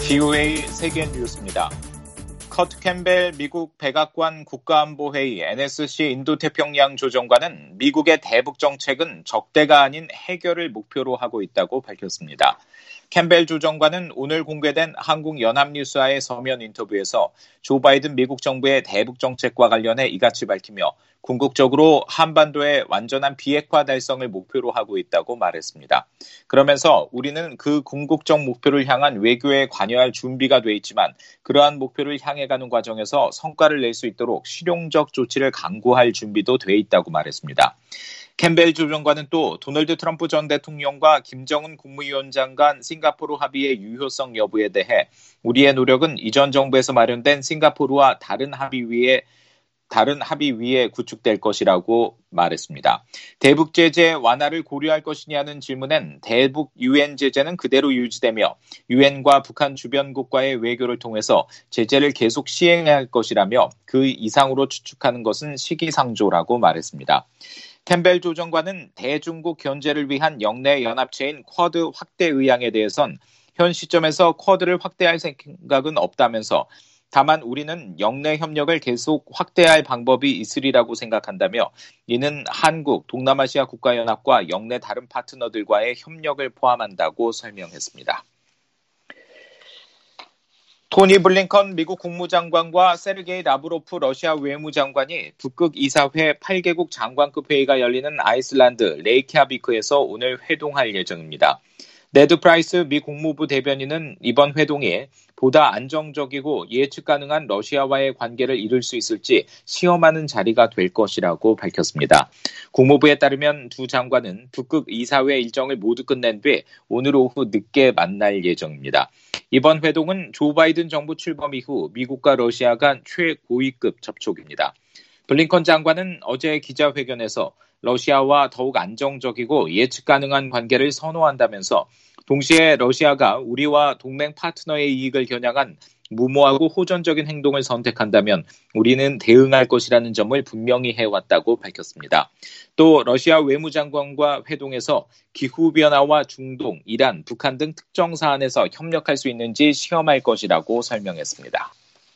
VOA 세계 뉴스입니다. 커트 캠벨 미국 백악관 국가안보회의 NSC 인도태평양 조정관은 미국의 대북 정책은 적대가 아닌 해결을 목표로 하고 있다고 밝혔습니다. 캠벨 조정관은 오늘 공개된 한국연합뉴스와의 서면 인터뷰에서 조 바이든 미국 정부의 대북 정책과 관련해 이같이 밝히며 궁극적으로 한반도의 완전한 비핵화 달성을 목표로 하고 있다고 말했습니다. 그러면서 우리는 그 궁극적 목표를 향한 외교에 관여할 준비가 돼 있지만 그러한 목표를 향해가는 과정에서 성과를 낼 수 있도록 실용적 조치를 강구할 준비도 돼 있다고 말했습니다. 캠벨 조정관은 또 도널드 트럼프 전 대통령과 김정은 국무위원장 간 싱가포르 합의의 유효성 여부에 대해 우리의 노력은 이전 정부에서 마련된 싱가포르와 다른 합의 위에 구축될 것이라고 말했습니다. 대북 제재 완화를 고려할 것이냐는 질문엔 대북 유엔 제재는 그대로 유지되며 유엔과 북한 주변국과의 외교를 통해서 제재를 계속 시행해야 할 것이라며 그 이상으로 추측하는 것은 시기상조라고 말했습니다. 캠벨 조정관은 대중국 견제를 위한 영내 연합체인 쿼드 확대 의향에 대해선 현 시점에서 쿼드를 확대할 생각은 없다면서 다만 우리는 영내 협력을 계속 확대할 방법이 있으리라고 생각한다며 이는 한국, 동남아시아 국가연합과 영내 다른 파트너들과의 협력을 포함한다고 설명했습니다. 토니 블링컨 미국 국무장관과 세르게이 라브로프 러시아 외무장관이 북극 이사회 8개국 장관급 회의가 열리는 아이슬란드 레이캬비크에서 오늘 회동할 예정입니다. 네드 프라이스 미 국무부 대변인은 이번 회동이 보다 안정적이고 예측 가능한 러시아와의 관계를 이룰 수 있을지 시험하는 자리가 될 것이라고 밝혔습니다. 국무부에 따르면 두 장관은 북극 이사회 일정을 모두 끝낸 뒤 오늘 오후 늦게 만날 예정입니다. 이번 회동은 조 바이든 정부 출범 이후 미국과 러시아 간 최고위급 접촉입니다. 블링컨 장관은 어제 기자회견에서 러시아와 더욱 안정적이고 예측 가능한 관계를 선호한다면서 동시에 러시아가 우리와 동맹 파트너의 이익을 겨냥한 무모하고 호전적인 행동을 선택한다면 우리는 대응할 것이라는 점을 분명히 해왔다고 밝혔습니다. 또 러시아 외무장관과 회동에서 기후변화와 중동, 이란, 북한 등 특정 사안에서 협력할 수 있는지 시험할 것이라고 설명했습니다.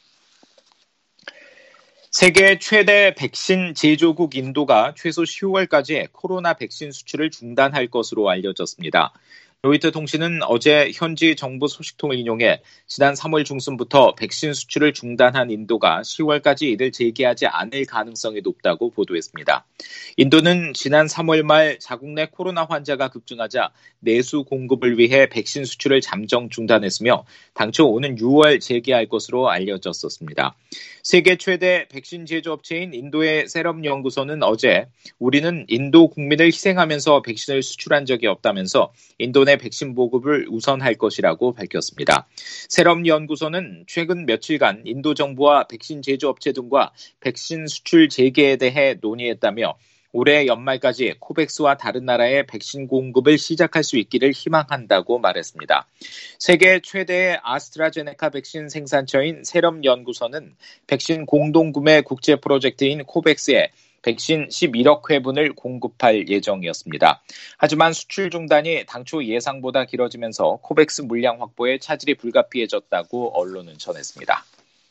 세계 최대 백신 제조국 인도가 최소 10월까지 코로나 백신 수출을 중단할 것으로 알려졌습니다. 로이터 통신은 어제 현지 정부 소식통을 인용해 지난 3월 중순부터 백신 수출을 중단한 인도가 10월까지 이를 재개하지 않을 가능성이 높다고 보도했습니다. 인도는 지난 3월 말 자국 내 코로나 환자가 급증하자 내수 공급을 위해 백신 수출을 잠정 중단했으며 당초 오는 6월 재개할 것으로 알려졌었습니다. 세계 최대 백신 제조업체인 인도의 세럼 연구소는 어제 우리는 인도 국민을 희생하면서 백신을 수출한 적이 없다면서 인도 내 백신 보급을 우선할 것이라고 밝혔습니다. 세럼 연구소는 최근 며칠간 인도 정부와 백신 제조업체 등과 백신 수출 재개에 대해 논의했다며 올해 연말까지 코백스와 다른 나라의 백신 공급을 시작할 수 있기를 희망한다고 말했습니다. 세계 최대의 아스트라제네카 백신 생산처인 세럼 연구소는 백신 공동구매 국제 프로젝트인 코백스에 백신 11억 회분을 공급할 예정이었습니다. 하지만 수출 중단이 당초 예상보다 길어지면서 코백스 물량 확보에 차질이 불가피해졌다고 언론은 전했습니다.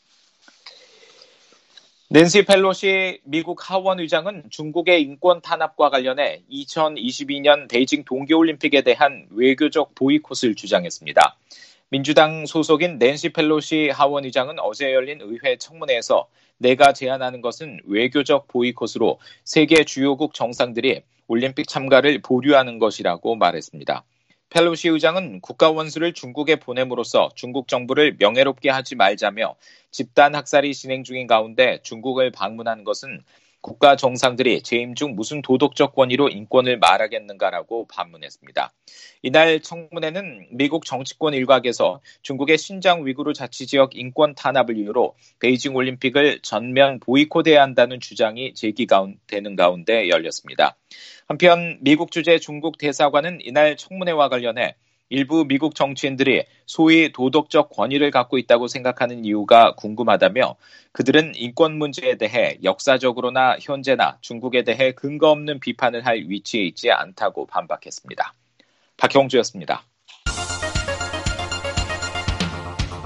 낸시 펠로시 미국 하원 의장은 중국의 인권 탄압과 관련해 2022년 베이징 동계올림픽에 대한 외교적 보이콧을 주장했습니다. 민주당 소속인 낸시 펠로시 하원 의장은 어제 열린 의회 청문회에서 내가 제안하는 것은 외교적 보이콧으로 세계 주요국 정상들이 올림픽 참가를 보류하는 것이라고 말했습니다. 펠로시 의장은 국가 원수를 중국에 보냄으로써 중국 정부를 명예롭게 하지 말자며 집단 학살이 진행 중인 가운데 중국을 방문한 것은 국가 정상들이 재임 중 무슨 도덕적 권위로 인권을 말하겠는가라고 반문했습니다. 이날 청문회는 미국 정치권 일각에서 중국의 신장 위구르 자치지역 인권 탄압을 이유로 베이징 올림픽을 전면 보이콧해야 한다는 주장이 제기되는 가운데 열렸습니다. 한편 미국 주재 중국 대사관은 이날 청문회와 관련해 일부 미국 정치인들이 소위 도덕적 권위를 갖고 있다고 생각하는 이유가 궁금하다며 그들은 인권 문제에 대해 역사적으로나 현재나 중국에 대해 근거 없는 비판을 할 위치에 있지 않다고 반박했습니다. 박형주였습니다.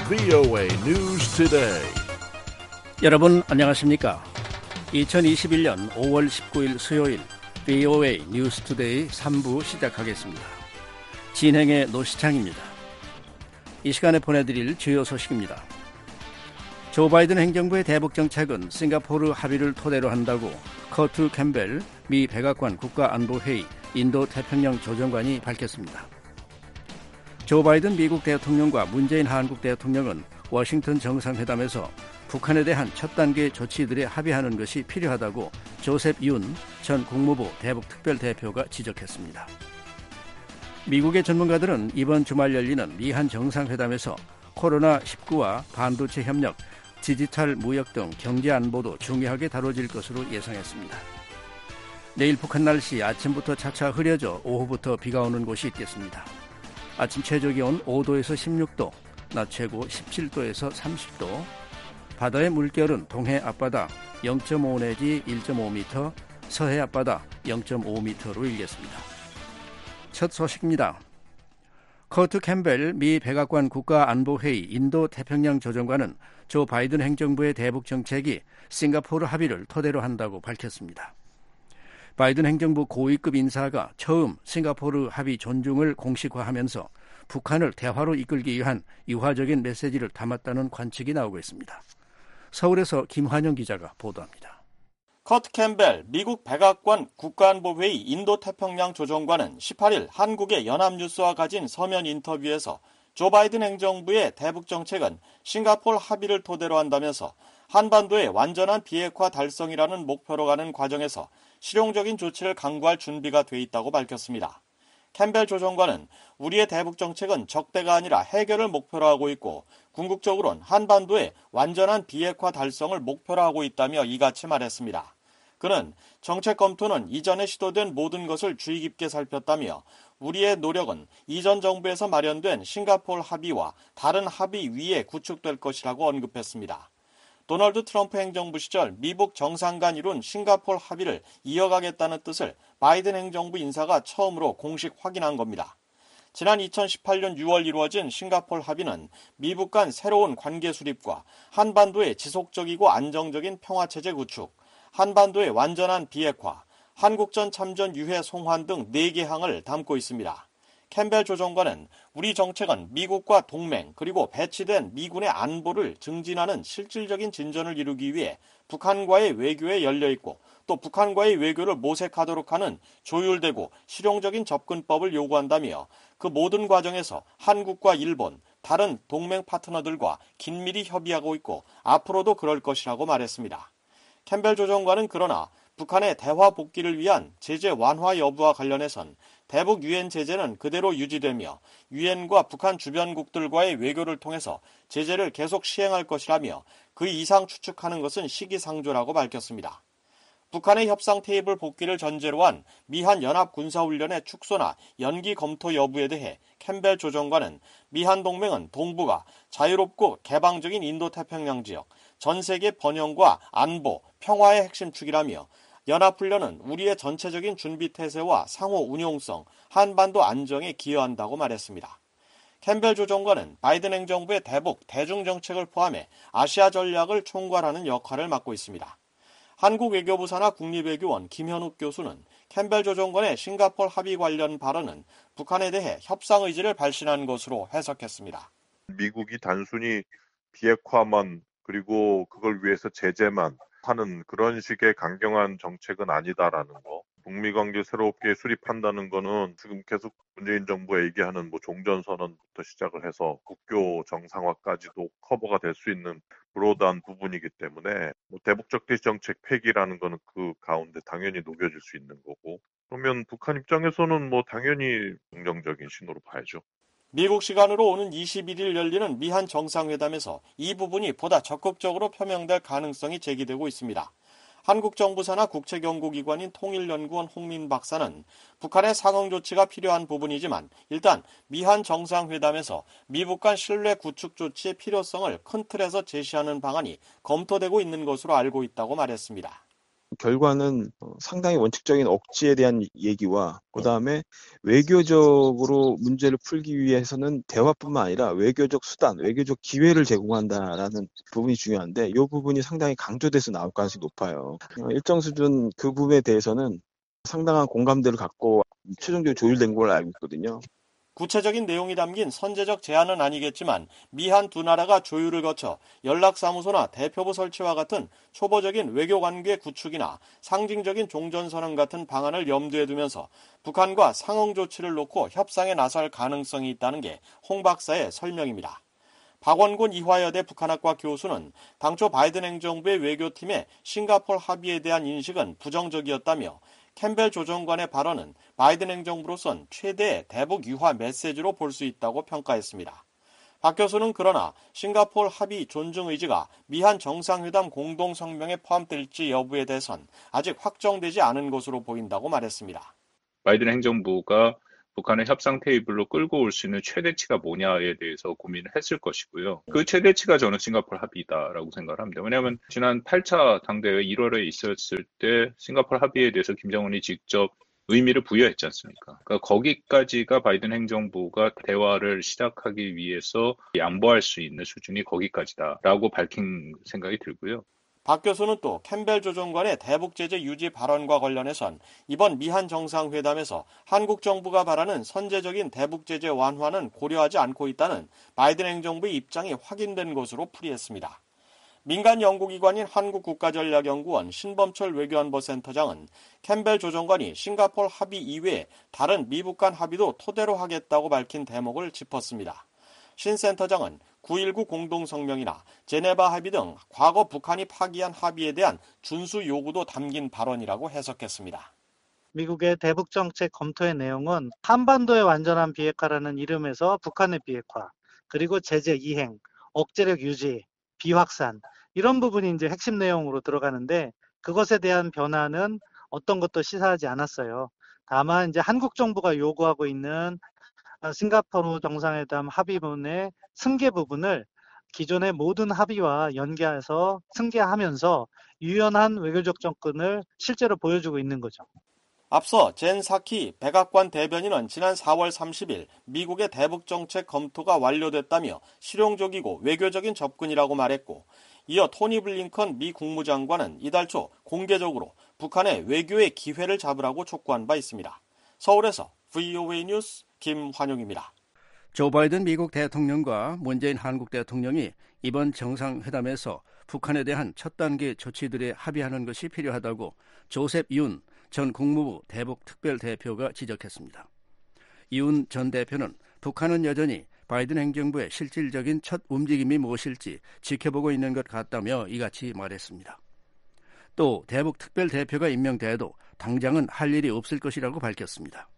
VOA News Today. 여러분 안녕하십니까? 2021년 5월 19일 수요일 VOA News Today 3부 시작하겠습니다. 진행의 노시창입니다. 이 시간에 보내드릴 주요 소식입니다. 조 바이든 행정부의 대북 정책은 싱가포르 합의를 토대로 한다고 커트 캠벨 미 백악관 국가안보회의 인도태평양 조정관이 밝혔습니다. 조 바이든 미국 대통령과 문재인 한국 대통령은 워싱턴 정상회담에서 북한에 대한 첫 단계 조치들에 합의하는 것이 필요하다고 조셉 윤 전 국무부 대북특별대표가 지적했습니다. 미국의 전문가들은 이번 주말 열리는 미한 정상회담에서 코로나19와 반도체 협력, 디지털 무역 등 경제 안보도 중요하게 다뤄질 것으로 예상했습니다. 내일 북한 날씨 아침부터 차차 흐려져 오후부터 비가 오는 곳이 있겠습니다. 아침 최저기온 5도에서 16도, 낮 최고 17도에서 30도, 바다의 물결은 동해 앞바다 0.5 내지 1.5m, 서해 앞바다 0.5m로 일겠습니다. 첫 소식입니다. 커트 캠벨 미 백악관 국가안보회의 인도태평양 조정관은 조 바이든 행정부의 대북 정책이 싱가포르 합의를 토대로 한다고 밝혔습니다. 바이든 행정부 고위급 인사가 처음 싱가포르 합의 존중을 공식화하면서 북한을 대화로 이끌기 위한 유화적인 메시지를 담았다는 관측이 나오고 있습니다. 서울에서 김환영 기자가 보도합니다. 커트 캠벨 미국 백악관 국가안보회의 인도태평양 조정관은 18일 한국의 연합뉴스와 가진 서면 인터뷰에서 조 바이든 행정부의 대북 정책은 싱가포르 합의를 토대로 한다면서 한반도의 완전한 비핵화 달성이라는 목표로 가는 과정에서 실용적인 조치를 강구할 준비가 돼 있다고 밝혔습니다. 캠벨 조정관은 우리의 대북 정책은 적대가 아니라 해결을 목표로 하고 있고 궁극적으로는 한반도의 완전한 비핵화 달성을 목표로 하고 있다며 이같이 말했습니다. 그는 정책 검토는 이전에 시도된 모든 것을 주의 깊게 살폈다며 우리의 노력은 이전 정부에서 마련된 싱가포르 합의와 다른 합의 위에 구축될 것이라고 언급했습니다. 도널드 트럼프 행정부 시절 미북 정상 간 이룬 싱가포르 합의를 이어가겠다는 뜻을 바이든 행정부 인사가 처음으로 공식 확인한 겁니다. 지난 2018년 6월 이루어진 싱가포르 합의는 미북 간 새로운 관계 수립과 한반도의 지속적이고 안정적인 평화체제 구축, 한반도의 완전한 비핵화, 한국전 참전 유해 송환 등 4개 항을 담고 있습니다. 캠벨 조정관은 우리 정책은 미국과 동맹 그리고 배치된 미군의 안보를 증진하는 실질적인 진전을 이루기 위해 북한과의 외교에 열려있고 또 북한과의 외교를 모색하도록 하는 조율되고 실용적인 접근법을 요구한다며 그 모든 과정에서 한국과 일본, 다른 동맹 파트너들과 긴밀히 협의하고 있고 앞으로도 그럴 것이라고 말했습니다. 캠벨 조정관은 그러나 북한의 대화 복귀를 위한 제재 완화 여부와 관련해선 대북 유엔 제재는 그대로 유지되며 유엔과 북한 주변국들과의 외교를 통해서 제재를 계속 시행할 것이라며 그 이상 추측하는 것은 시기상조라고 밝혔습니다. 북한의 협상 테이블 복귀를 전제로 한 미한 연합 군사훈련의 축소나 연기 검토 여부에 대해 캠벨 조정관은 미한 동맹은 동북아, 자유롭고 개방적인 인도태평양 지역, 전 세계 번영과 안보, 평화의 핵심 축이라며 연합훈련은 우리의 전체적인 준비태세와 상호 운용성, 한반도 안정에 기여한다고 말했습니다. 캠벨 조정관은 바이든 행정부의 대북, 대중정책을 포함해 아시아 전략을 총괄하는 역할을 맡고 있습니다. 한국 외교부 산하 국립외교원 김현욱 교수는 캠벨 조정관의 싱가포르 합의 관련 발언은 북한에 대해 협상 의지를 발신한 것으로 해석했습니다. 미국이 단순히 비핵화만 그리고 그걸 위해서 제재만 하는 그런 식의 강경한 정책은 아니다라는 거. 북미 관계 새롭게 수립한다는 거는 지금 계속 문재인 정부가 얘기하는 종전선언부터 시작을 해서 국교 정상화까지도 커버가 될 수 있는 브로드한 부분이기 때문에 대북적 대정책 폐기라는 거는 그 가운데 당연히 녹여질 수 있는 거고, 그러면 북한 입장에서는 당연히 긍정적인 신호로 봐야죠. 미국 시간으로 오는 21일 열리는 미한 정상회담에서 이 부분이 보다 적극적으로 표명될 가능성이 제기되고 있습니다. 한국 정부 산하 국책연구기관인 통일연구원 홍민 박사는 북한의 상응 조치가 필요한 부분이지만 일단 미한 정상회담에서 미북 간 신뢰 구축 조치의 필요성을 큰 틀에서 제시하는 방안이 검토되고 있는 것으로 알고 있다고 말했습니다. 결과는 상당히 원칙적인 억지에 대한 얘기와 그다음에 외교적으로 문제를 풀기 위해서는 대화뿐만 아니라 외교적 수단, 외교적 기회를 제공한다라는 부분이 중요한데 이 부분이 상당히 강조돼서 나올 가능성이 높아요. 일정 수준 그 부분에 대해서는 상당한 공감대를 갖고 최종적으로 조율된 걸로 알고 있거든요. 구체적인 내용이 담긴 선제적 제안은 아니겠지만 미한 두 나라가 조율을 거쳐 연락사무소나 대표부 설치와 같은 초보적인 외교관계 구축이나 상징적인 종전선언 같은 방안을 염두에 두면서 북한과 상응 조치를 놓고 협상에 나설 가능성이 있다는 게 홍 박사의 설명입니다. 박원곤 이화여대 북한학과 교수는 당초 바이든 행정부의 외교팀의 싱가포르 합의에 대한 인식은 부정적이었다며 캠벨 조정관의 발언은 바이든 행정부로선 최대의 대북 유화 메시지로 볼 수 있다고 평가했습니다. 박 교수는 그러나 싱가포르 합의 존중 의지가 미한 정상회담 공동성명에 포함될지 여부에 대해선 아직 확정되지 않은 것으로 보인다고 말했습니다. 바이든 행정부가 북한을 협상 테이블로 끌고 올 수 있는 최대치가 뭐냐에 대해서 고민을 했을 것이고요. 그 최대치가 저는 싱가포르 합의다라고 생각을 합니다. 왜냐하면 지난 8차 당대회 1월에 있었을 때 싱가포르 합의에 대해서 김정은이 직접 의미를 부여했지 않습니까? 그러니까 거기까지가 바이든 행정부가 대화를 시작하기 위해서 양보할 수 있는 수준이 거기까지다라고 밝힌 생각이 들고요. 박 교수는 또 캠벨 조정관의 대북제재 유지 발언과 관련해선 이번 미한 정상회담에서 한국 정부가 바라는 선제적인 대북제재 완화는 고려하지 않고 있다는 바이든 행정부의 입장이 확인된 것으로 풀이했습니다. 민간 연구기관인 한국국가전략연구원 신범철 외교안보센터장은 캠벨 조정관이 싱가포르 합의 이외에 다른 미북 간 합의도 토대로 하겠다고 밝힌 대목을 짚었습니다. 신 센터장은 9.19 공동성명이나 제네바 합의 등 과거 북한이 파기한 합의에 대한 준수 요구도 담긴 발언이라고 해석했습니다. 미국의 대북정책 검토의 내용은 한반도의 완전한 비핵화라는 이름에서 북한의 비핵화, 그리고 제재 이행, 억제력 유지, 비확산 이런 부분이 이제 핵심 내용으로 들어가는데 그것에 대한 변화는 어떤 것도 시사하지 않았어요. 다만 이제 한국 정부가 요구하고 있는 싱가포르 정상회담 합의문의 승계 부분을 기존의 모든 합의와 연계해서 승계하면서 유연한 외교적 접근을 실제로 보여주고 있는 거죠. 앞서 젠 사키 백악관 대변인은 지난 4월 30일 미국의 대북정책 검토가 완료됐다며 실용적이고 외교적인 접근이라고 말했고 이어 토니 블링컨 미 국무장관은 이달 초 공개적으로 북한의 외교의 기회를 잡으라고 촉구한 바 있습니다. 서울에서 VOA 뉴스 김환용입니다. 조 바이든 미국 대통령과 문재인 한국 대통령이 이번 정상회담에서 북한에 대한 첫 단계 조치들에 합의하는 것이 필요하다고 조셉 윤 전 국무부 대북특별대표가 지적했습니다. 윤 전 대표는 북한은 여전히 바이든 행정부의 실질적인 첫 움직임이 무엇일지 지켜보고 있는 것 같다며 이같이 말했습니다. 또 대북특별대표가 임명돼도 당장은 할 일이 없을 것이라고 밝혔습니다.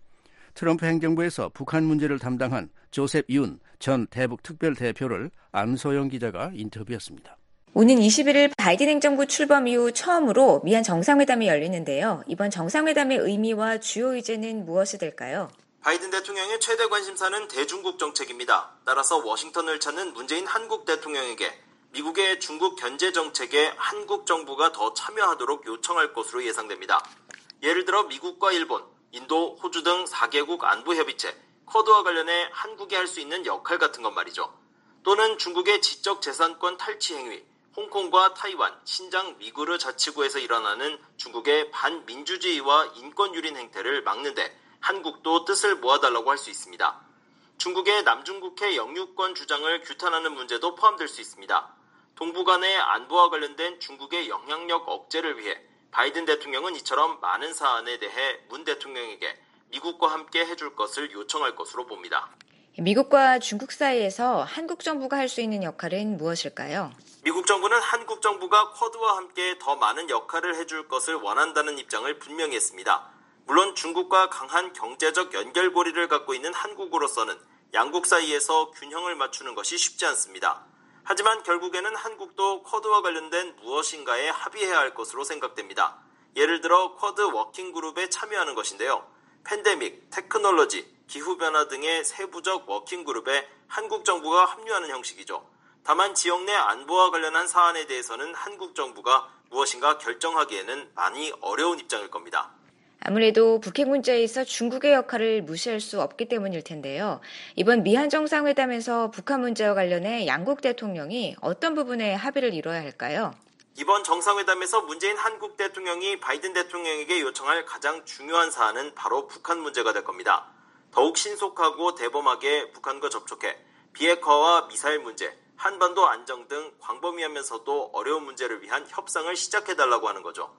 트럼프 행정부에서 북한 문제를 담당한 조셉 윤 전 대북특별대표를 안소영 기자가 인터뷰했습니다. 오는 21일 바이든 행정부 출범 이후 처음으로 미한 정상회담이 열리는데요. 이번 정상회담의 의미와 주요 의제는 무엇이 될까요? 바이든 대통령의 최대 관심사는 대중국 정책입니다. 따라서 워싱턴을 찾는 문재인 한국 대통령에게 미국의 중국 견제 정책에 한국 정부가 더 참여하도록 요청할 것으로 예상됩니다. 예를 들어 미국과 일본, 인도, 호주 등 4개국 안보협의체, 쿼드와 관련해 한국이 할 수 있는 역할 같은 것 말이죠. 또는 중국의 지적재산권 탈취 행위, 홍콩과 타이완, 신장 위구르 자치구에서 일어나는 중국의 반민주주의와 인권유린 행태를 막는데 한국도 뜻을 모아달라고 할 수 있습니다. 중국의 남중국해 영유권 주장을 규탄하는 문제도 포함될 수 있습니다. 동북 간의 안보와 관련된 중국의 영향력 억제를 위해 바이든 대통령은 이처럼 많은 사안에 대해 문 대통령에게 미국과 함께 해줄 것을 요청할 것으로 봅니다. 미국과 중국 사이에서 한국 정부가 할 수 있는 역할은 무엇일까요? 미국 정부는 한국 정부가 쿼드와 함께 더 많은 역할을 해줄 것을 원한다는 입장을 분명히 했습니다. 물론 중국과 강한 경제적 연결고리를 갖고 있는 한국으로서는 양국 사이에서 균형을 맞추는 것이 쉽지 않습니다. 하지만 결국에는 한국도 쿼드와 관련된 무엇인가에 합의해야 할 것으로 생각됩니다. 예를 들어 쿼드 워킹그룹에 참여하는 것인데요. 팬데믹, 테크놀로지, 기후변화 등의 세부적 워킹그룹에 한국 정부가 합류하는 형식이죠. 다만 지역 내 안보와 관련한 사안에 대해서는 한국 정부가 무엇인가 결정하기에는 많이 어려운 입장일 겁니다. 아무래도 북핵 문제에 있어 중국의 역할을 무시할 수 없기 때문일 텐데요. 이번 미한 정상회담에서 북한 문제와 관련해 양국 대통령이 어떤 부분에 합의를 이뤄야 할까요? 이번 정상회담에서 문재인 한국 대통령이 바이든 대통령에게 요청할 가장 중요한 사안은 바로 북한 문제가 될 겁니다. 더욱 신속하고 대범하게 북한과 접촉해 비핵화와 미사일 문제, 한반도 안정 등 광범위하면서도 어려운 문제를 위한 협상을 시작해달라고 하는 거죠.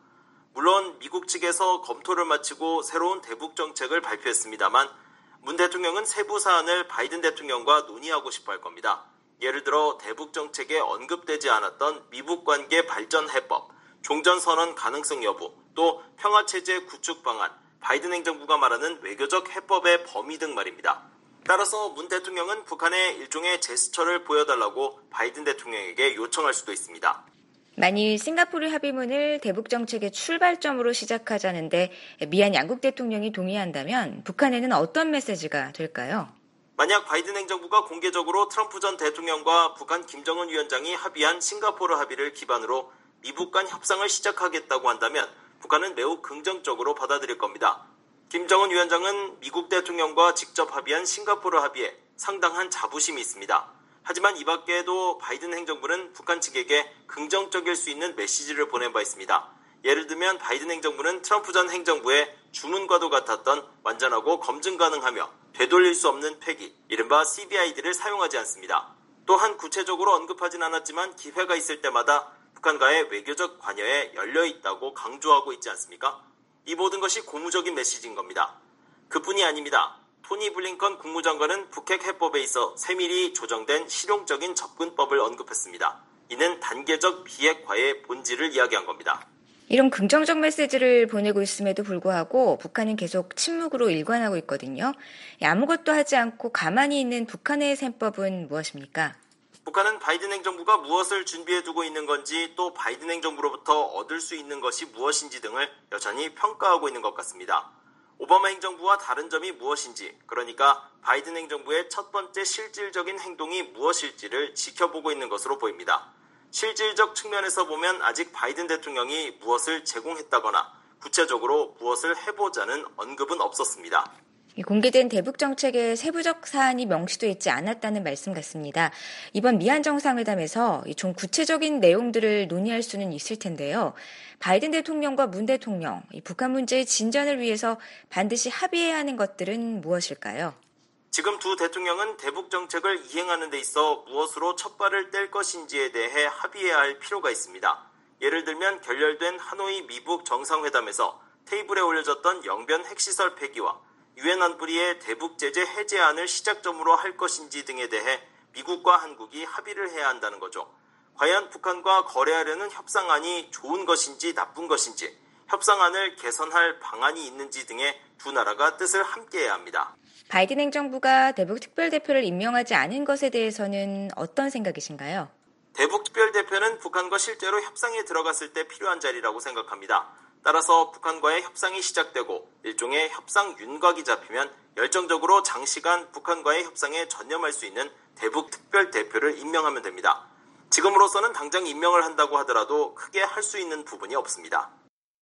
물론 미국 측에서 검토를 마치고 새로운 대북 정책을 발표했습니다만 문 대통령은 세부 사안을 바이든 대통령과 논의하고 싶어 할 겁니다. 예를 들어 대북 정책에 언급되지 않았던 미북 관계 발전 해법, 종전선언 가능성 여부, 또 평화체제 구축 방안, 바이든 행정부가 말하는 외교적 해법의 범위 등 말입니다. 따라서 문 대통령은 북한에 일종의 제스처를 보여달라고 바이든 대통령에게 요청할 수도 있습니다. 만일 싱가포르 합의문을 대북 정책의 출발점으로 시작하자는데 미한 양국 대통령이 동의한다면 북한에는 어떤 메시지가 될까요? 만약 바이든 행정부가 공개적으로 트럼프 전 대통령과 북한 김정은 위원장이 합의한 싱가포르 합의를 기반으로 미북 간 협상을 시작하겠다고 한다면 북한은 매우 긍정적으로 받아들일 겁니다. 김정은 위원장은 미국 대통령과 직접 합의한 싱가포르 합의에 상당한 자부심이 있습니다. 하지만 이 밖에도 바이든 행정부는 북한 측에게 긍정적일 수 있는 메시지를 보낸 바 있습니다. 예를 들면 바이든 행정부는 트럼프 전 행정부의 주문과도 같았던 완전하고 검증 가능하며 되돌릴 수 없는 폐기, 이른바 CBID를 사용하지 않습니다. 또한 구체적으로 언급하진 않았지만 기회가 있을 때마다 북한과의 외교적 관여에 열려있다고 강조하고 있지 않습니까? 이 모든 것이 고무적인 메시지인 겁니다. 그뿐이 아닙니다. 토니 블링컨 국무장관은 북핵 해법에 있어 세밀히 조정된 실용적인 접근법을 언급했습니다. 이는 단계적 비핵화의 본질을 이야기한 겁니다. 이런 긍정적 메시지를 보내고 있음에도 불구하고 북한은 계속 침묵으로 일관하고 있거든요. 아무것도 하지 않고 가만히 있는 북한의 셈법은 무엇입니까? 북한은 바이든 행정부가 무엇을 준비해두고 있는 건지 또 바이든 행정부로부터 얻을 수 있는 것이 무엇인지 등을 여전히 평가하고 있는 것 같습니다. 오바마 행정부와 다른 점이 무엇인지, 그러니까 바이든 행정부의 첫 번째 실질적인 행동이 무엇일지를 지켜보고 있는 것으로 보입니다. 실질적 측면에서 보면 아직 바이든 대통령이 무엇을 제공했다거나 구체적으로 무엇을 해보자는 언급은 없었습니다. 공개된 대북 정책의 세부적 사안이 명시돼 있지 않았다는 말씀 같습니다. 이번 미한 정상회담에서 좀 구체적인 내용들을 논의할 수는 있을 텐데요. 바이든 대통령과 문 대통령, 북한 문제의 진전을 위해서 반드시 합의해야 하는 것들은 무엇일까요? 지금 두 대통령은 대북 정책을 이행하는 데 있어 무엇으로 첫 발을 뗄 것인지에 대해 합의해야 할 필요가 있습니다. 예를 들면 결렬된 하노이 미북 정상회담에서 테이블에 올려졌던 영변 핵시설 폐기와 유엔 안보리의 대북 제재 해제안을 시작점으로 할 것인지 등에 대해 미국과 한국이 합의를 해야 한다는 거죠. 과연 북한과 거래하려는 협상안이 좋은 것인지 나쁜 것인지, 협상안을 개선할 방안이 있는지 등의 두 나라가 뜻을 함께해야 합니다. 바이든 행정부가 대북 특별대표를 임명하지 않은 것에 대해서는 어떤 생각이신가요? 대북 특별대표는 북한과 실제로 협상에 들어갔을 때 필요한 자리라고 생각합니다. 따라서 북한과의 협상이 시작되고 일종의 협상 윤곽이 잡히면 열정적으로 장시간 북한과의 협상에 전념할 수 있는 대북 특별대표를 임명하면 됩니다. 지금으로서는 당장 임명을 한다고 하더라도 크게 할 수 있는 부분이 없습니다.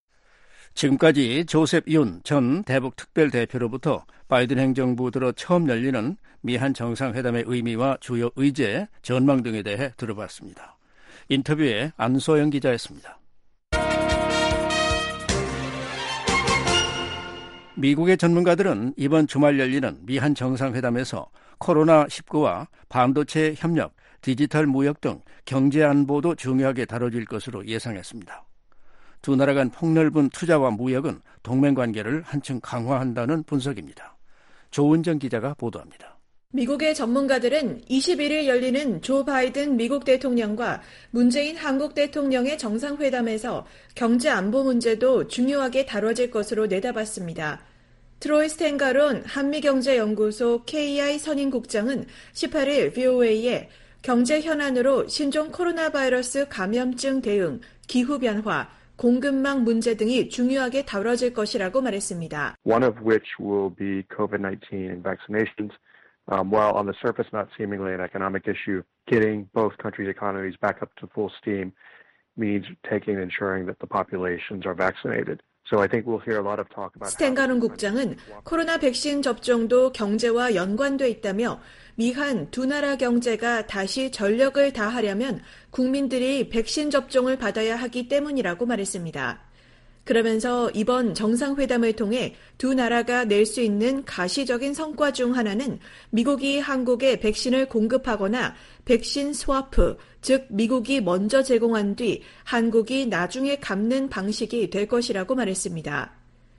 지금까지 조셉 윤 전 대북 특별대표로부터 바이든 행정부 들어 처음 열리는 미한 정상회담의 의미와 주요 의제, 전망 등에 대해 들어봤습니다. 인터뷰에 안소영 기자였습니다. 미국의 전문가들은 이번 주말 열리는 미한 정상회담에서 코로나19와 반도체 협력, 디지털 무역 등 경제 안보도 중요하게 다뤄질 것으로 예상했습니다. 두 나라 간 폭넓은 투자와 무역은 동맹 관계를 한층 강화한다는 분석입니다. 조은정 기자가 보도합니다. 미국의 전문가들은 21일 열리는 조 바이든 미국 대통령과 문재인 한국 대통령의 정상회담에서 경제 안보 문제도 중요하게 다뤄질 것으로 내다봤습니다. 트로이 스텐가론 한미경제연구소 KI 선임국장은 18일 VOA에 경제 현안으로 신종 코로나 바이러스 감염증 대응, 기후변화, 공급망 문제 등이 중요하게 다뤄질 것이라고 말했습니다. One of which will be COVID-19 and vaccinations. while on the surface not seemingly an economic issue, getting both countries' economies back up to full steam means taking and ensuring that the populations are vaccinated. So I think we'll hear a lot of talk about. 스탠가론 국장은 코로나 백신 접종도 경제와 연관돼 있다며 미한 두 나라 경제가 다시 전력을 다하려면 국민들이 백신 접종을 받아야 하기 때문이라고 말했습니다. 그러면서 이번 정상회담을 통해 두 나라가 낼 수 있는 가시적인 성과 중 하나는 미국이 한국에 백신을 공급하거나 백신 스와프, 즉 미국이 먼저 제공한 뒤 한국이 나중에 갚는 방식이 될 것이라고 말했습니다.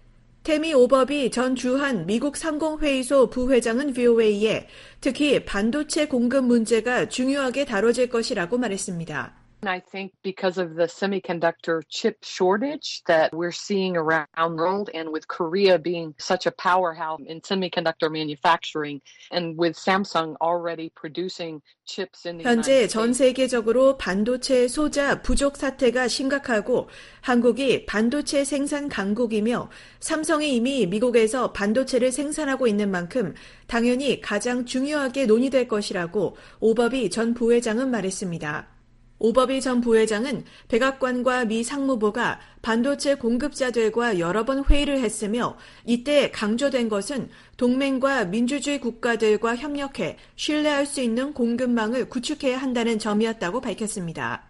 태미 오버비 전 주한 미국 상공회의소 부회장은 VOA에 특히 반도체 공급 문제가 중요하게 다뤄질 것이라고 말했습니다. I think because of the semiconductor chip shortage that we're seeing around the world and with Korea being such a powerhouse in semiconductor manufacturing and with Samsung already producing chips in the 현재 전 세계적으로 반도체 소자 부족 사태가 심각하고 한국이 반도체 생산 강국이며 삼성이 이미 미국에서 반도체를 생산하고 있는 만큼 당연히 가장 중요하게 논의될 것이라고 오버비 전 부회장은 말했습니다. 오버비 전 부회장은 백악관과 미 상무부가 반도체 공급자들과 여러 번 회의를 했으며 이때 강조된 것은 동맹과 민주주의 국가들과 협력해 신뢰할 수 있는 공급망을 구축해야 한다는 점이었다고 밝혔습니다.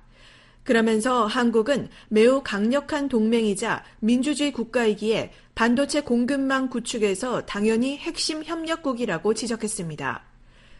그러면서 한국은 매우 강력한 동맹이자 민주주의 국가이기에 반도체 공급망 구축에서 당연히 핵심 협력국이라고 지적했습니다.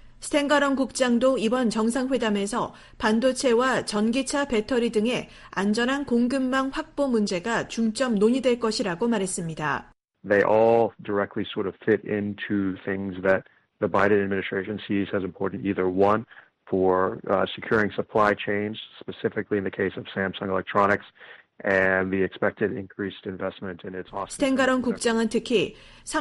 스탠가런 국장도 이번 정상회담에서 반도체와 전기차 배터리 등의 안전한 공급망 확보 문제가 중점 논의될 것이라고 말했습니다. They all directly sort of fit into things that the Biden administration sees as important. Either one, for securing supply chains, specifically in the case of Samsung Electronics, and the expected increased investment in its Austin. 스탠가런 국장은 특히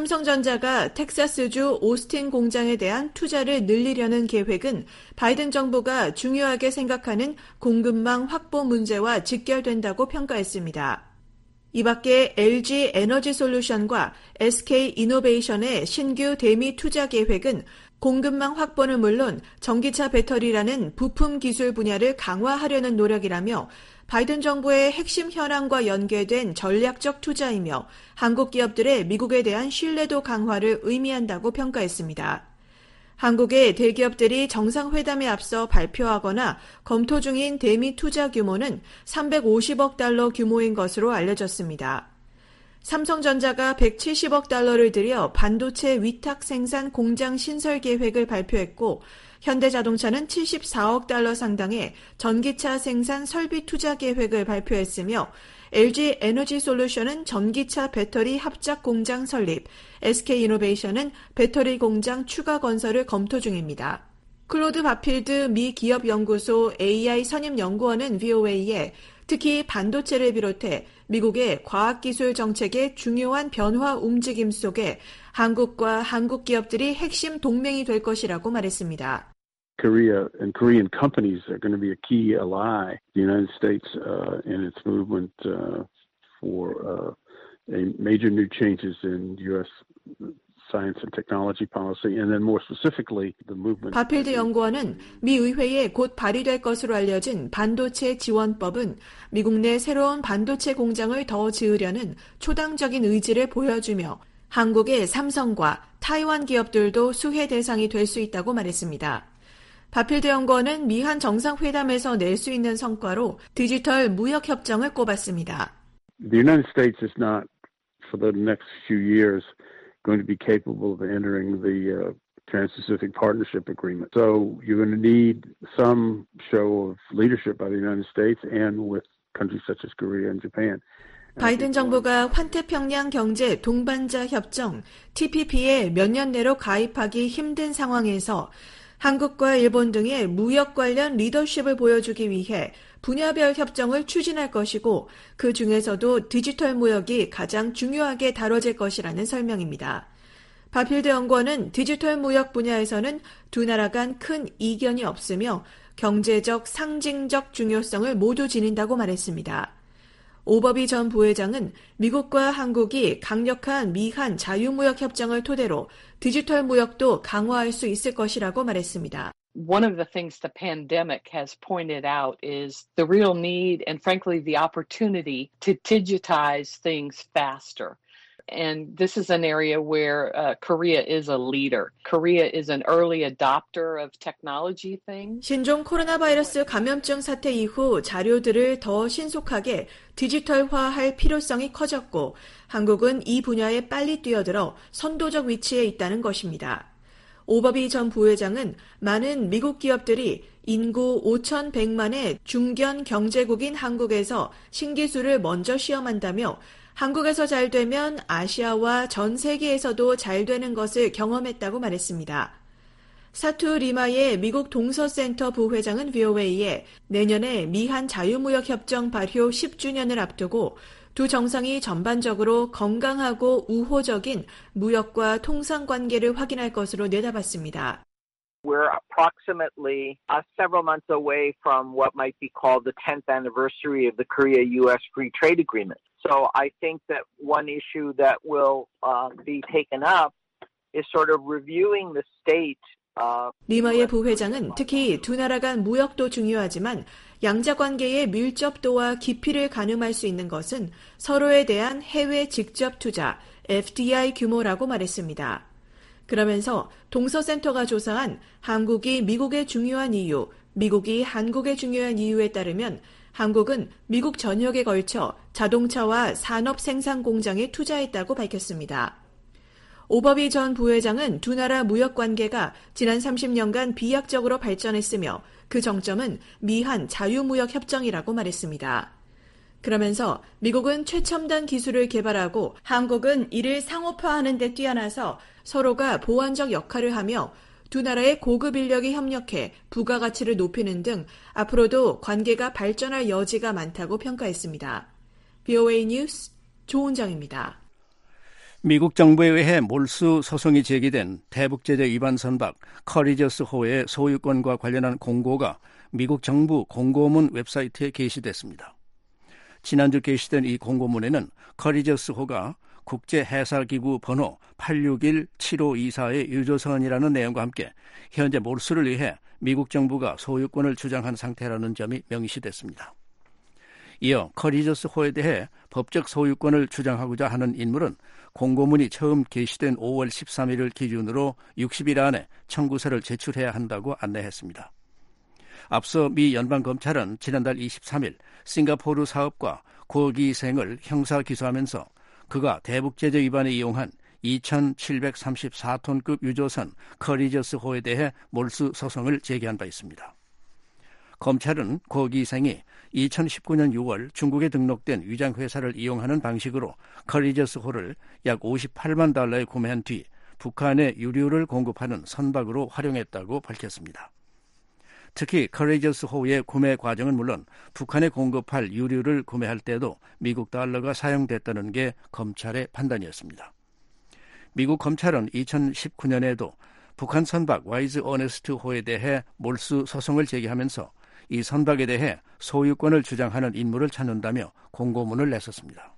삼성전자가 텍사스주 오스틴 공장에 대한 투자를 늘리려는 계획은 바이든 정부가 중요하게 생각하는 공급망 확보 문제와 직결된다고 평가했습니다. 이 밖에 LG 에너지 솔루션과 SK 이노베이션의 신규 대미 투자 계획은 공급망 확보는 물론 전기차 배터리라는 부품 기술 분야를 강화하려는 노력이라며 바이든 정부의 핵심 현안과 연계된 전략적 투자이며 한국 기업들의 미국에 대한 신뢰도 강화를 의미한다고 평가했습니다. 한국의 대기업들이 정상회담에 앞서 발표하거나 검토 중인 대미 투자 규모는 350억 달러 규모인 것으로 알려졌습니다. 삼성전자가 170억 달러를 들여 반도체 위탁 생산 공장 신설 계획을 발표했고 현대자동차는 74억 달러 상당의 전기차 생산 설비 투자 계획을 발표했으며 LG 에너지 솔루션은 전기차 배터리 합작 공장 설립, SK 이노베이션은 배터리 공장 추가 건설을 검토 중입니다. 클로드 바필드 미 기업연구소 AI 선임연구원은 VOA에 특히 반도체를 비롯해 미국의 과학기술 정책의 중요한 변화 움직임 속에 한국과 한국 기업들이 핵심 동맹이 될 것이라고 말했습니다. Korea and Korean companies are going to be a key ally. The United States in its movement for major new changes in U.S. science and technology policy, and then more specifically the movement. 바필드 연구원은 미 의회에 곧 발의될 것으로 알려진 반도체 지원법은 미국 내 새로운 반도체 공장을 더 지으려는 초당적인 의지를 보여주며 한국의 삼성과 타이완 기업들도 수혜 대상이 될 수 있다고 말했습니다. 바필드 연구원은 미한 정상회담에서 낼 수 있는 성과로 디지털 무역 협정을 꼽았습니다. The United States is not, for the next few years, going to be capable of entering the Trans-Pacific Partnership Agreement. So you're going to need some show of leadership by the United States and with countries such as Korea and Japan. 바이든 정부가 환태평양 경제 동반자 협정 TPP에 몇 년 내로 가입하기 힘든 상황에서 한국과 일본 등의 무역 관련 리더십을 보여주기 위해 분야별 협정을 추진할 것이고 그 중에서도 디지털 무역이 가장 중요하게 다뤄질 것이라는 설명입니다. 바필드 연구원은 디지털 무역 분야에서는 두 나라 간 큰 이견이 없으며 경제적, 상징적 중요성을 모두 지닌다고 말했습니다. 오버비 전 부회장은 미국과 한국이 강력한 미한 자유무역 협정을 토대로 디지털 무역도 강화할 수 있을 것이라고 말했습니다. One of the things the pandemic has pointed out is the real need and frankly the opportunity to digitize things faster. And this is an area where Korea is a leader. Korea is an early adopter of technology things. 신종 코로나 바이러스 감염증 사태 이후 자료들을 더 신속하게 디지털화할 필요성이 커졌고 한국은 이 분야에 빨리 뛰어들어 선도적 위치에 있다는 것입니다. 오버비 전 부회장은 많은 미국 기업들이 인구 5,100만의 중견 경제국인 한국에서 신기술을 먼저 시험한다며 한국에서 잘 되면 아시아와 전 세계에서도 잘 되는 것을 경험했다고 말했습니다. 사투 리마의 미국 동서센터 부회장은 VOA에 내년에 미한 자유무역협정 발효 10주년을 앞두고 두 정상이 전반적으로 건강하고 우호적인 무역과 통상관계를 확인할 것으로 내다봤습니다. We're approximately several months away from what might be called the 10th anniversary of the Korea-U.S. Free Trade Agreement. So I think that one issue that will be taken up is sort of reviewing the state. 리마의 부회장은 특히 두 나라 간 무역도 중요하지만 양자 관계의 밀접도와 깊이를 가늠할 수 있는 것은 서로에 대한 해외 직접 투자, FDI 규모라고 말했습니다. 그러면서 동서센터가 조사한 한국이 미국에 중요한 이유, 미국이 한국에 중요한 이유에 따르면 한국은 미국 전역에 걸쳐 자동차와 산업 생산 공장에 투자했다고 밝혔습니다. 오버비 전 부회장은 두 나라 무역 관계가 지난 30년간 비약적으로 발전했으며 그 정점은 미한 자유무역 협정이라고 말했습니다. 그러면서 미국은 최첨단 기술을 개발하고 한국은 이를 상업화하는 데 뛰어나서 서로가 보완적 역할을 하며 두 나라의 고급 인력이 협력해 부가가치를 높이는 등 앞으로도 관계가 발전할 여지가 많다고 평가했습니다. VOA 뉴스 조은정입니다. 미국 정부에 의해 몰수 소송이 제기된 대북제재 위반 선박 커리저스호의 소유권과 관련한 공고가 미국 정부 공고문 웹사이트에 게시됐습니다. 지난주 게시된 이 공고문에는 커리저스호가 국제해사기구 번호 8617524의 유조선이라는 내용과 함께 현재 몰수를 위해 미국 정부가 소유권을 주장한 상태라는 점이 명시됐습니다. 이어 커리저스호에 대해 법적 소유권을 주장하고자 하는 인물은 공고문이 처음 게시된 5월 13일을 기준으로 60일 안에 청구서를 제출해야 한다고 안내했습니다. 앞서 미 연방검찰은 지난달 23일 싱가포르 사업과 고기생을 형사 기소하면서 그가 대북제재 위반에 이용한 2,734톤급 유조선 커리저스호에 대해 몰수 소송을 제기한 바 있습니다. 검찰은 고기생이 2019년 6월 중국에 등록된 위장회사를 이용하는 방식으로 커리저스호를 약 58만 달러에 구매한 뒤 북한에 유류를 공급하는 선박으로 활용했다고 밝혔습니다. 특히 커리저스호의 구매 과정은 물론 북한에 공급할 유류를 구매할 때도 미국 달러가 사용됐다는 게 검찰의 판단이었습니다. 미국 검찰은 2019년에도 북한 선박 와이즈 어네스트호에 대해 몰수 소송을 제기하면서 이 선박에 대해 소유권을 주장하는 인물을 찾는다며 공고문을 냈었습니다.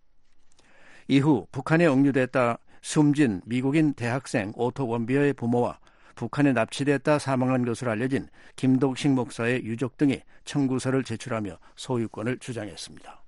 이후 북한에 억류됐다 숨진 미국인 대학생 오토 원비어의 부모와 북한에 납치됐다 사망한 것으로 알려진 김독식 목사의 유족 등이 청구서를 제출하며 소유권을 주장했습니다.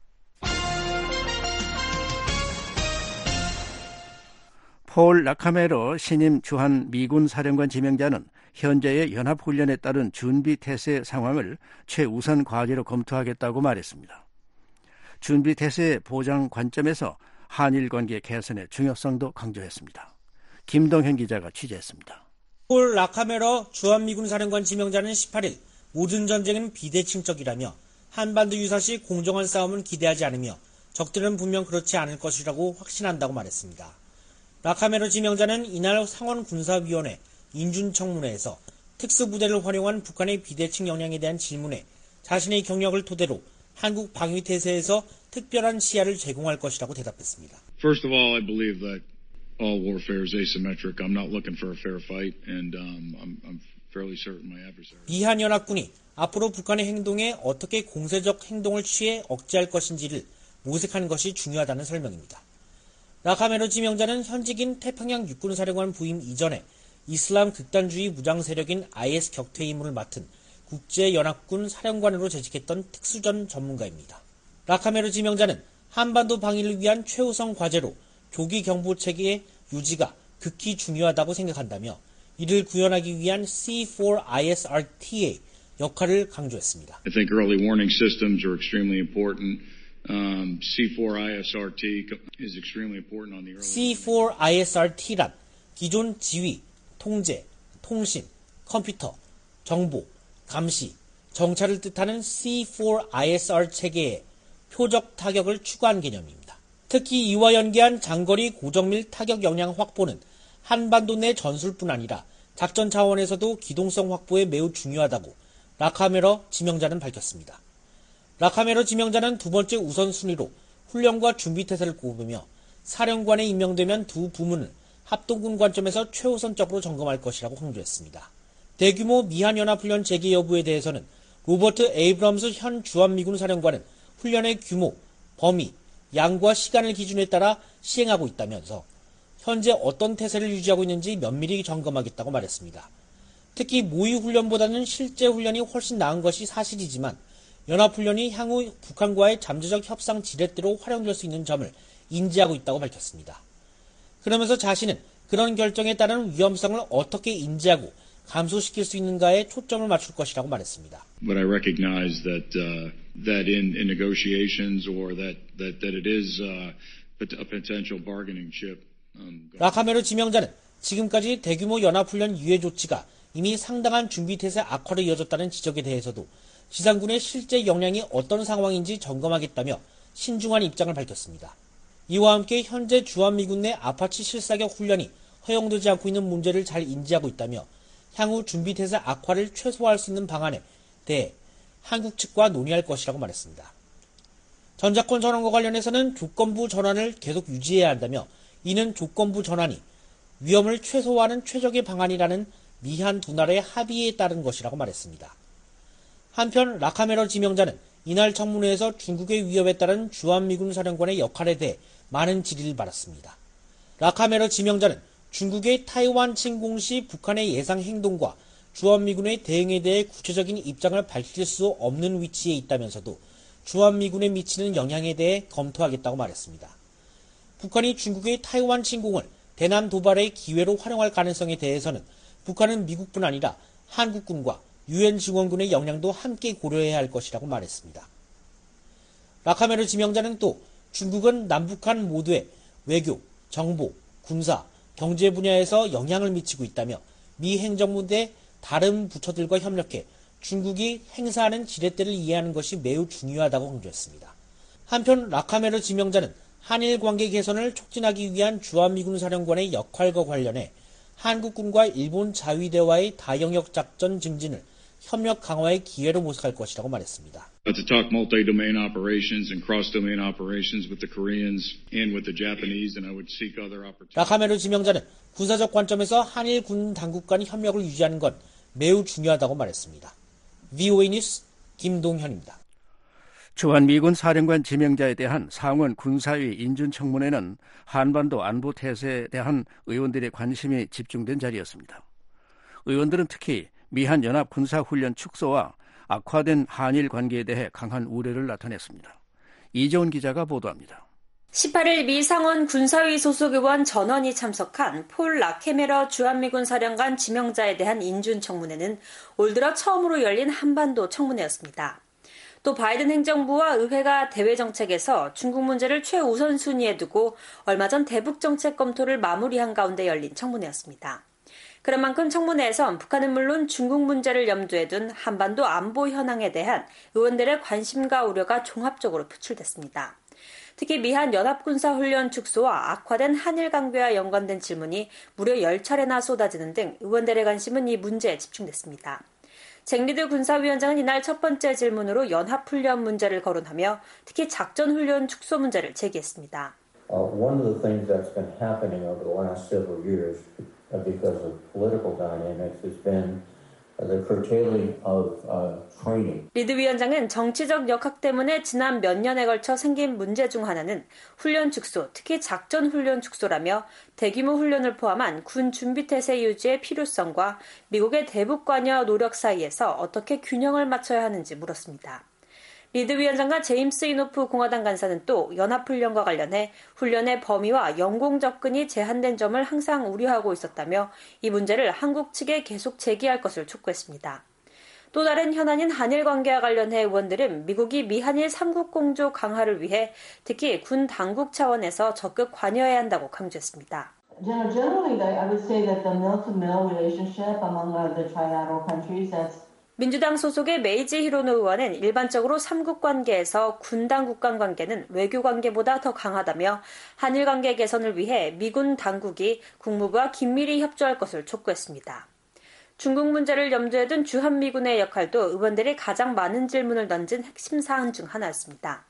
폴 라카메로 신임 주한 미군 사령관 지명자는 현재의 연합훈련에 따른 준비 태세 상황을 최우선 과제로 검토하겠다고 말했습니다. 준비 태세 보장 관점에서 한일 관계 개선의 중요성도 강조했습니다. 김동현 기자가 취재했습니다. 폴 라카메로 주한미군 사령관 지명자는 18일 모든 전쟁은 비대칭적이라며 한반도 유사시 공정한 싸움은 기대하지 않으며 적들은 분명 그렇지 않을 것이라고 확신한다고 말했습니다. 라카메로 지명자는 이날 상원군사위원회 인준청문회에서 특수부대를 활용한 북한의 비대칭 역량에 대한 질문에 자신의 경력을 토대로 한국 방위태세에서 특별한 시야를 제공할 것이라고 대답했습니다. First of all, I believe that all warfare is asymmetric. I'm not looking for a fair fight, and I'm fairly certain my adversary. 미한연합군이 앞으로 북한의 행동에 어떻게 공세적 행동을 취해 억제할 것인지를 모색하는 것이 중요하다는 설명입니다. 라카메로 지명자는 현직인 태평양 육군사령관 부임 이전에 이슬람 극단주의 무장 세력인 IS 격퇴 임무를 맡은 국제연합군 사령관으로 재직했던 특수전 전문가입니다. 라카메로 지명자는 한반도 방위를 위한 최우선 과제로 조기 경보 체계의 유지가 극히 중요하다고 생각한다며 이를 구현하기 위한 C4ISRT의 역할을 강조했습니다. I think early warning systems are extremely important. C4ISRT is extremely important on the early. C4ISRT란 기존 지휘, 통제, 통신, 컴퓨터, 정보, 감시, 정찰을 뜻하는 C4ISR 체계의 표적 타격을 추구한 개념입니다. 특히 이와 연계한 장거리 고정밀 타격 역량 확보는 한반도 내 전술뿐 아니라 작전 차원에서도 기동성 확보에 매우 중요하다고 라카메로 지명자는 밝혔습니다. 라카메로 지명자는 두 번째 우선순위로 훈련과 준비 태세를 꼽으며 사령관에 임명되면 두 부문을 합동군 관점에서 최우선적으로 점검할 것이라고 강조했습니다. 대규모 미한연합훈련 재개 여부에 대해서는 로버트 에이브럼스 현 주한미군 사령관은 훈련의 규모, 범위, 양과 시간을 기준에 따라 시행하고 있다면서 현재 어떤 태세를 유지하고 있는지 면밀히 점검하겠다고 말했습니다. 특히 모의 훈련보다는 실제 훈련이 훨씬 나은 것이 사실이지만 연합훈련이 향후 북한과의 잠재적 협상 지렛대로 활용될 수 있는 점을 인지하고 있다고 밝혔습니다. 그러면서 자신은 그런 결정에 따른 위험성을 어떻게 인지하고 감소시킬 수 있는가에 초점을 맞출 것이라고 말했습니다. But I recognize that that in negotiations or that it is a potential bargaining chip. 라카메로 지명자는 지금까지 대규모 연합훈련 유예 조치가 이미 상당한 준비 태세 악화로 이어졌다는 지적에 대해서도 지상군의 실제 역량이 어떤 상황인지 점검하겠다며 신중한 입장을 밝혔습니다. 이와 함께 현재 주한미군 내 아파치 실사격 훈련이 허용되지 않고 있는 문제를 잘 인지하고 있다며 향후 준비 태세 악화를 최소화할 수 있는 방안에 대해 한국 측과 논의할 것이라고 말했습니다. 전작권 전환과 관련해서는 조건부 전환을 계속 유지해야 한다며 이는 조건부 전환이 위험을 최소화하는 최적의 방안이라는 미한 두 나라의 합의에 따른 것이라고 말했습니다. 한편 라카메로 지명자는 이날 청문회에서 중국의 위협에 따른 주한미군 사령관의 역할에 대해 많은 질의를 받았습니다. 라카메로 지명자는 중국의 타이완 침공 시 북한의 예상 행동과 주한미군의 대응에 대해 구체적인 입장을 밝힐 수 없는 위치에 있다면서도 주한미군에 미치는 영향에 대해 검토하겠다고 말했습니다. 북한이 중국의 타이완 침공을 대남 도발의 기회로 활용할 가능성에 대해서는 북한은 미국뿐 아니라 한국군과 유엔 증원군의 역량도 함께 고려해야 할 것이라고 말했습니다. 라카메로 지명자는 또 중국은 남북한 모두의 외교, 정보, 군사, 경제 분야에서 영향을 미치고 있다며 미 행정부 내 다른 부처들과 협력해 중국이 행사하는 지렛대를 이해하는 것이 매우 중요하다고 강조했습니다. 한편 라카메로 지명자는 한일 관계 개선을 촉진하기 위한 주한미군 사령관의 역할과 관련해 한국군과 일본 자위대와의 다영역 작전 증진을 협력 강화의 기회로 모색할 것이라고 말했습니다. To talk multi-domain operations and cross-domain operations with the Koreans and with the Japanese, and I would seek other opportunities. 라카메로 지명자는 군사적 관점에서 한일 군 당국 간 협력을 유지하는 건 매우 중요하다고 말했습니다. VOA 뉴스 김동현입니다. 주한미군 사령관 지명자에 대한 상원 군사위 인준청문회는 한반도 안보 태세에 대한 의원들의 관심이 집중된 자리였습니다. 의원들은 특히 미한 연합 군사훈련 축소와 악화된 한일 관계에 대해 강한 우려를 나타냈습니다. 이재원 기자가 보도합니다. 18일 미 상원 군사위 소속 의원 전원이 참석한 폴 라카메로 주한미군 사령관 지명자에 대한 인준청문회는 올 들어 처음으로 열린 한반도 청문회였습니다. 또 바이든 행정부와 의회가 대외 정책에서 중국 문제를 최우선 순위에 두고 얼마 전 대북 정책 검토를 마무리한 가운데 열린 청문회였습니다. 그런 만큼 청문회에선 북한은 물론 중국 문제를 염두에 둔 한반도 안보 현황에 대한 의원들의 관심과 우려가 종합적으로 표출됐습니다. 특히 미한 연합군사훈련 축소와 악화된 한일 관계와 연관된 질문이 무려 10차례나 쏟아지는 등 의원들의 관심은 이 문제에 집중됐습니다. 잭리드 군사위원장은 이날 첫 번째 질문으로 연합훈련 문제를 거론하며 특히 작전훈련 축소 문제를 제기했습니다. One of the things that's been happening over the last several years because of political dynamics has been the curtailing of training. 리드 위원장은 정치적 역학 때문에 지난 몇 년에 걸쳐 생긴 문제 중 하나는 훈련 축소, 특히 작전 훈련 축소라며 대규모 훈련을 포함한 군 준비태세 유지의 필요성과 미국의 대북 관여 노력 사이에서 어떻게 균형을 맞춰야 하는지 물었습니다. 리드 위원장과 제임스 이노프 공화당 간사는 또 연합훈련과 관련해 훈련의 범위와 영공 접근이 제한된 점을 항상 우려하고 있었다며 이 문제를 한국 측에 계속 제기할 것을 촉구했습니다. 또 다른 현안인 한일 관계와 관련해 의원들은 미국이 미한일 3국 공조 강화를 위해 특히 군 당국 차원에서 적극 관여해야 한다고 강조했습니다. Generally, I would say that the mill-to-mill relationship among the trilateral countries that's 민주당 소속의 메이지 히로노 의원은 일반적으로 3국 관계에서 군 당국 간 관계는 외교 관계보다 더 강하다며 한일 관계 개선을 위해 미군 당국이 국무부와 긴밀히 협조할 것을 촉구했습니다. 중국 문제를 염두에 둔 주한미군의 역할도 의원들이 가장 많은 질문을 던진 핵심 사안 중 하나였습니다.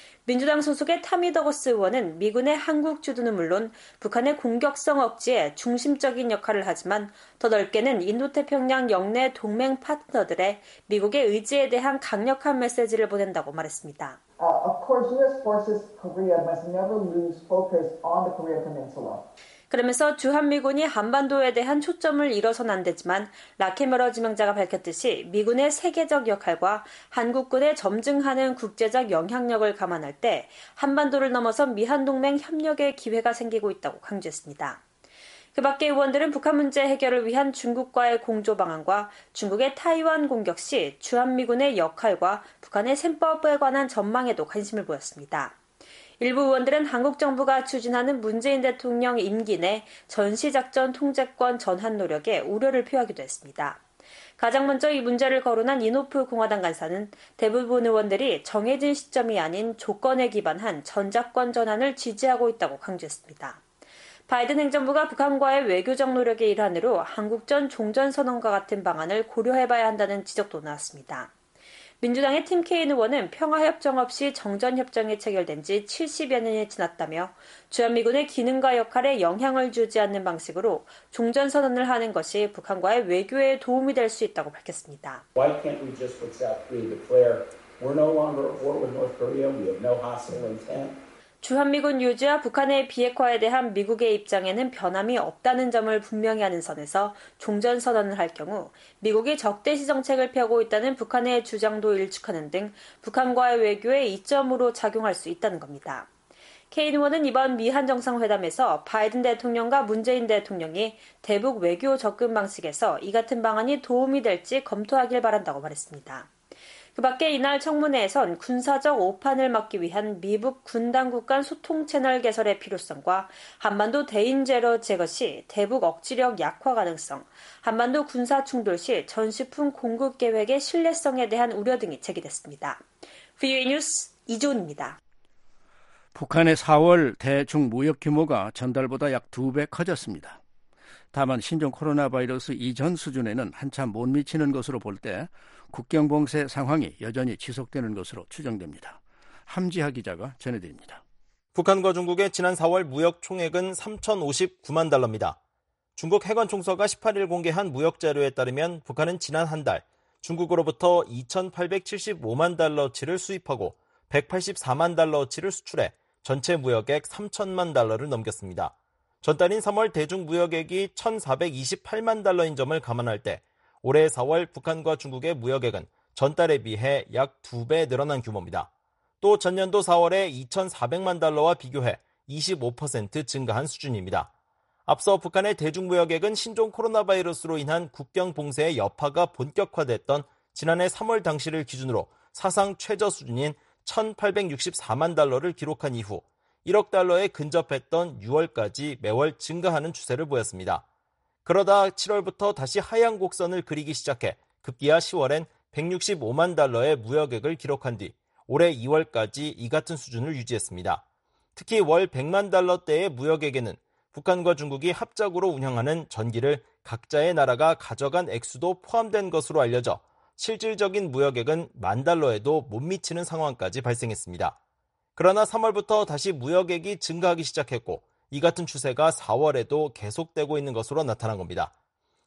민주당 소속의 타미 더거스 의원은 미군의 한국 주둔은 물론 북한의 공격성 억제에 중심적인 역할을 하지만 더 넓게는 인도태평양 영내 동맹 파트너들의 미국의 의지에 대한 강력한 메시지를 보낸다고 말했습니다. Of course, U.S. forces Korea must never lose focus on the Korean Peninsula. 그러면서 주한미군이 한반도에 대한 초점을 잃어선 안 되지만 라케메러 지명자가 밝혔듯이 미군의 세계적 역할과 한국군의 점증하는 국제적 영향력을 감안할 때 한반도를 넘어선 미한동맹 협력의 기회가 생기고 있다고 강조했습니다. 그 밖에 의원들은 북한 문제 해결을 위한 중국과의 공조 방안과 중국의 타이완 공격 시 주한미군의 역할과 북한의 셈법에 관한 전망에도 관심을 보였습니다. 일부 의원들은 한국 정부가 추진하는 문재인 대통령 임기 내 전시작전 통제권 전환 노력에 우려를 표하기도 했습니다. 가장 먼저 이 문제를 거론한 이노프 공화당 간사는 대부분 의원들이 정해진 시점이 아닌 조건에 기반한 전작권 전환을 지지하고 있다고 강조했습니다. 바이든 행정부가 북한과의 외교적 노력의 일환으로 한국전 종전선언과 같은 방안을 고려해봐야 한다는 지적도 나왔습니다. 민주당의 팀 케인 의원은 평화협정 없이 정전협정이 체결된 지 70여 년이 지났다며 주한미군의 기능과 역할에 영향을 주지 않는 방식으로 종전선언을 하는 것이 북한과의 외교에 도움이 될 수 있다고 밝혔습니다. Why can't we just acceptly declare we're no longer at war with North Korea, we have no hostile intent? 주한미군 유지와 북한의 비핵화에 대한 미국의 입장에는 변함이 없다는 점을 분명히 하는 선에서 종전선언을 할 경우 미국이 적대시 정책을 펴고 있다는 북한의 주장도 일축하는 등 북한과의 외교에 이점으로 작용할 수 있다는 겁니다. 케인 의원은 이번 미한 정상회담에서 바이든 대통령과 문재인 대통령이 대북 외교 접근 방식에서 이 같은 방안이 도움이 될지 검토하길 바란다고 말했습니다. 그 밖에 이날 청문회에선 군사적 오판을 막기 위한 미북 군 당국 간 소통 채널 개설의 필요성과 한반도 대인 제로 제거 시 대북 억지력 약화 가능성, 한반도 군사 충돌 시 전시품 공급 계획의 신뢰성에 대한 우려 등이 제기됐습니다. VOA 뉴스 이조은입니다. 북한의 4월 대중 무역 규모가 전달보다 약 2배 커졌습니다. 다만 신종 코로나 바이러스 이전 수준에는 한참 못 미치는 것으로 볼 때 국경 봉쇄 상황이 여전히 지속되는 것으로 추정됩니다. 함지하 기자가 전해드립니다. 북한과 중국의 지난 4월 무역 총액은 3,059만 달러입니다. 중국 해관총서가 18일 공개한 무역 자료에 따르면 북한은 지난 한 달 중국으로부터 2,875만 달러치를 수입하고 184만 달러치를 수출해 전체 무역액 3천만 달러를 넘겼습니다. 전달인 3월 대중 무역액이 1,428만 달러인 점을 감안할 때 올해 4월 북한과 중국의 무역액은 전달에 비해 약 2배 늘어난 규모입니다. 또 전년도 4월에 2,400만 달러와 비교해 25% 증가한 수준입니다. 앞서 북한의 대중무역액은 신종 코로나 바이러스로 인한 국경 봉쇄의 여파가 본격화됐던 지난해 3월 당시를 기준으로 사상 최저 수준인 1,864만 달러를 기록한 이후 1억 달러에 근접했던 6월까지 매월 증가하는 추세를 보였습니다. 그러다 7월부터 다시 하향 곡선을 그리기 시작해 급기야 10월엔 165만 달러의 무역액을 기록한 뒤 올해 2월까지 이 같은 수준을 유지했습니다. 특히 월 100만 달러대의 무역액에는 북한과 중국이 합작으로 운영하는 전기를 각자의 나라가 가져간 액수도 포함된 것으로 알려져 실질적인 무역액은 1만 달러에도 못 미치는 상황까지 발생했습니다. 그러나 3월부터 다시 무역액이 증가하기 시작했고 이 같은 추세가 4월에도 계속되고 있는 것으로 나타난 겁니다.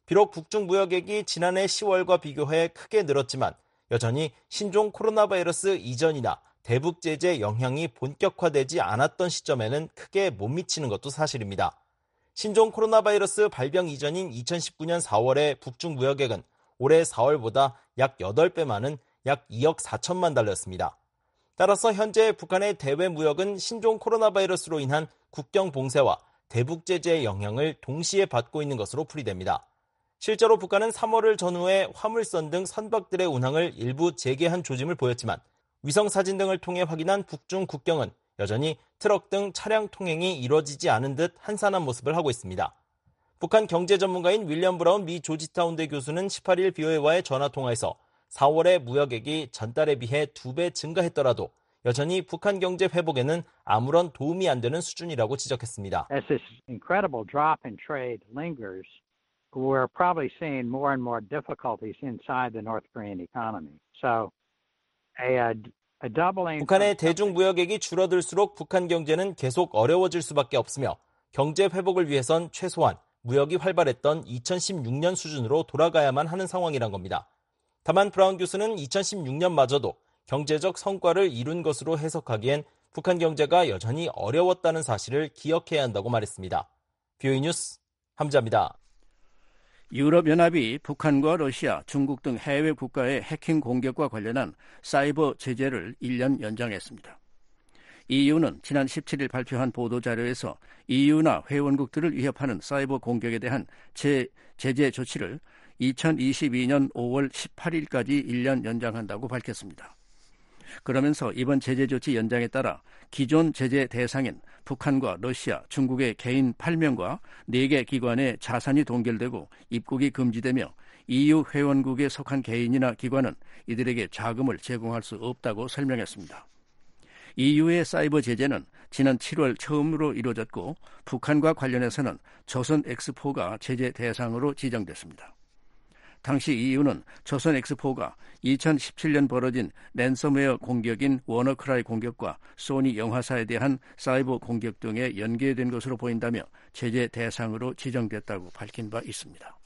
비록 북중 무역액이 지난해 10월과 비교해 크게 늘었지만 여전히 신종 코로나 바이러스 이전이나 대북 제재 영향이 본격화되지 않았던 시점에는 크게 못 미치는 것도 사실입니다. 신종 코로나 바이러스 발병 이전인 2019년 4월의 북중 무역액은 올해 4월보다 약 8배 많은 약 2억 4천만 달러였습니다. 따라서 현재 북한의 대외 무역은 신종 코로나 바이러스로 인한 국경 봉쇄와 대북 제재의 영향을 동시에 받고 있는 것으로 풀이됩니다. 실제로 북한은 3월을 전후해 화물선 등 선박들의 운항을 일부 재개한 조짐을 보였지만 위성사진 등을 통해 확인한 북중 국경은 여전히 트럭 등 차량 통행이 이루어지지 않은 듯 한산한 모습을 하고 있습니다. 북한 경제 전문가인 윌리엄 브라운 미 조지타운대 교수는 18일 BOA와의 전화통화에서 4월의 무역액이 전달에 비해 2배 증가했더라도 여전히 북한 경제 회복에는 아무런 도움이 안 되는 수준이라고 지적했습니다. As this incredible drop in trade lingers, we're probably seeing more and more difficulties inside the North Korean economy. So a doubling 북한의 대중 무역액이 줄어들수록 북한 경제는 계속 어려워질 수밖에 없으며 경제 회복을 위해선 최소한 무역이 활발했던 2016년 수준으로 돌아가야만 하는 상황이란 겁니다. 다만 브라운 교수는 2016년마저도 경제적 성과를 이룬 것으로 해석하기엔 북한 경제가 여전히 어려웠다는 사실을 기억해야 한다고 말했습니다. BOA 뉴스 함자입니다. 유럽연합이 북한과 러시아, 중국 등 해외 국가의 해킹 공격과 관련한 사이버 제재를 1년 연장했습니다. EU는 지난 17일 발표한 보도자료에서 EU나 회원국들을 위협하는 사이버 공격에 대한 제재 조치를 2022년 5월 18일까지 1년 연장한다고 밝혔습니다. 그러면서 이번 제재 조치 연장에 따라 기존 제재 대상인 북한과 러시아, 중국의 개인 8명과 4개 기관의 자산이 동결되고 입국이 금지되며 EU 회원국에 속한 개인이나 기관은 이들에게 자금을 제공할 수 없다고 설명했습니다. EU의 사이버 제재는 지난 7월 처음으로 이루어졌고 북한과 관련해서는 조선엑스포가 제재 대상으로 지정됐습니다. 당시 EU는 조선엑스포가 2017년 벌어진 랜섬웨어 공격인 워너크라이 공격과 소니 영화사에 대한 사이버 공격 등에 연계된 것으로 보인다며 제재 대상으로 지정됐다고 밝힌 바 있습니다.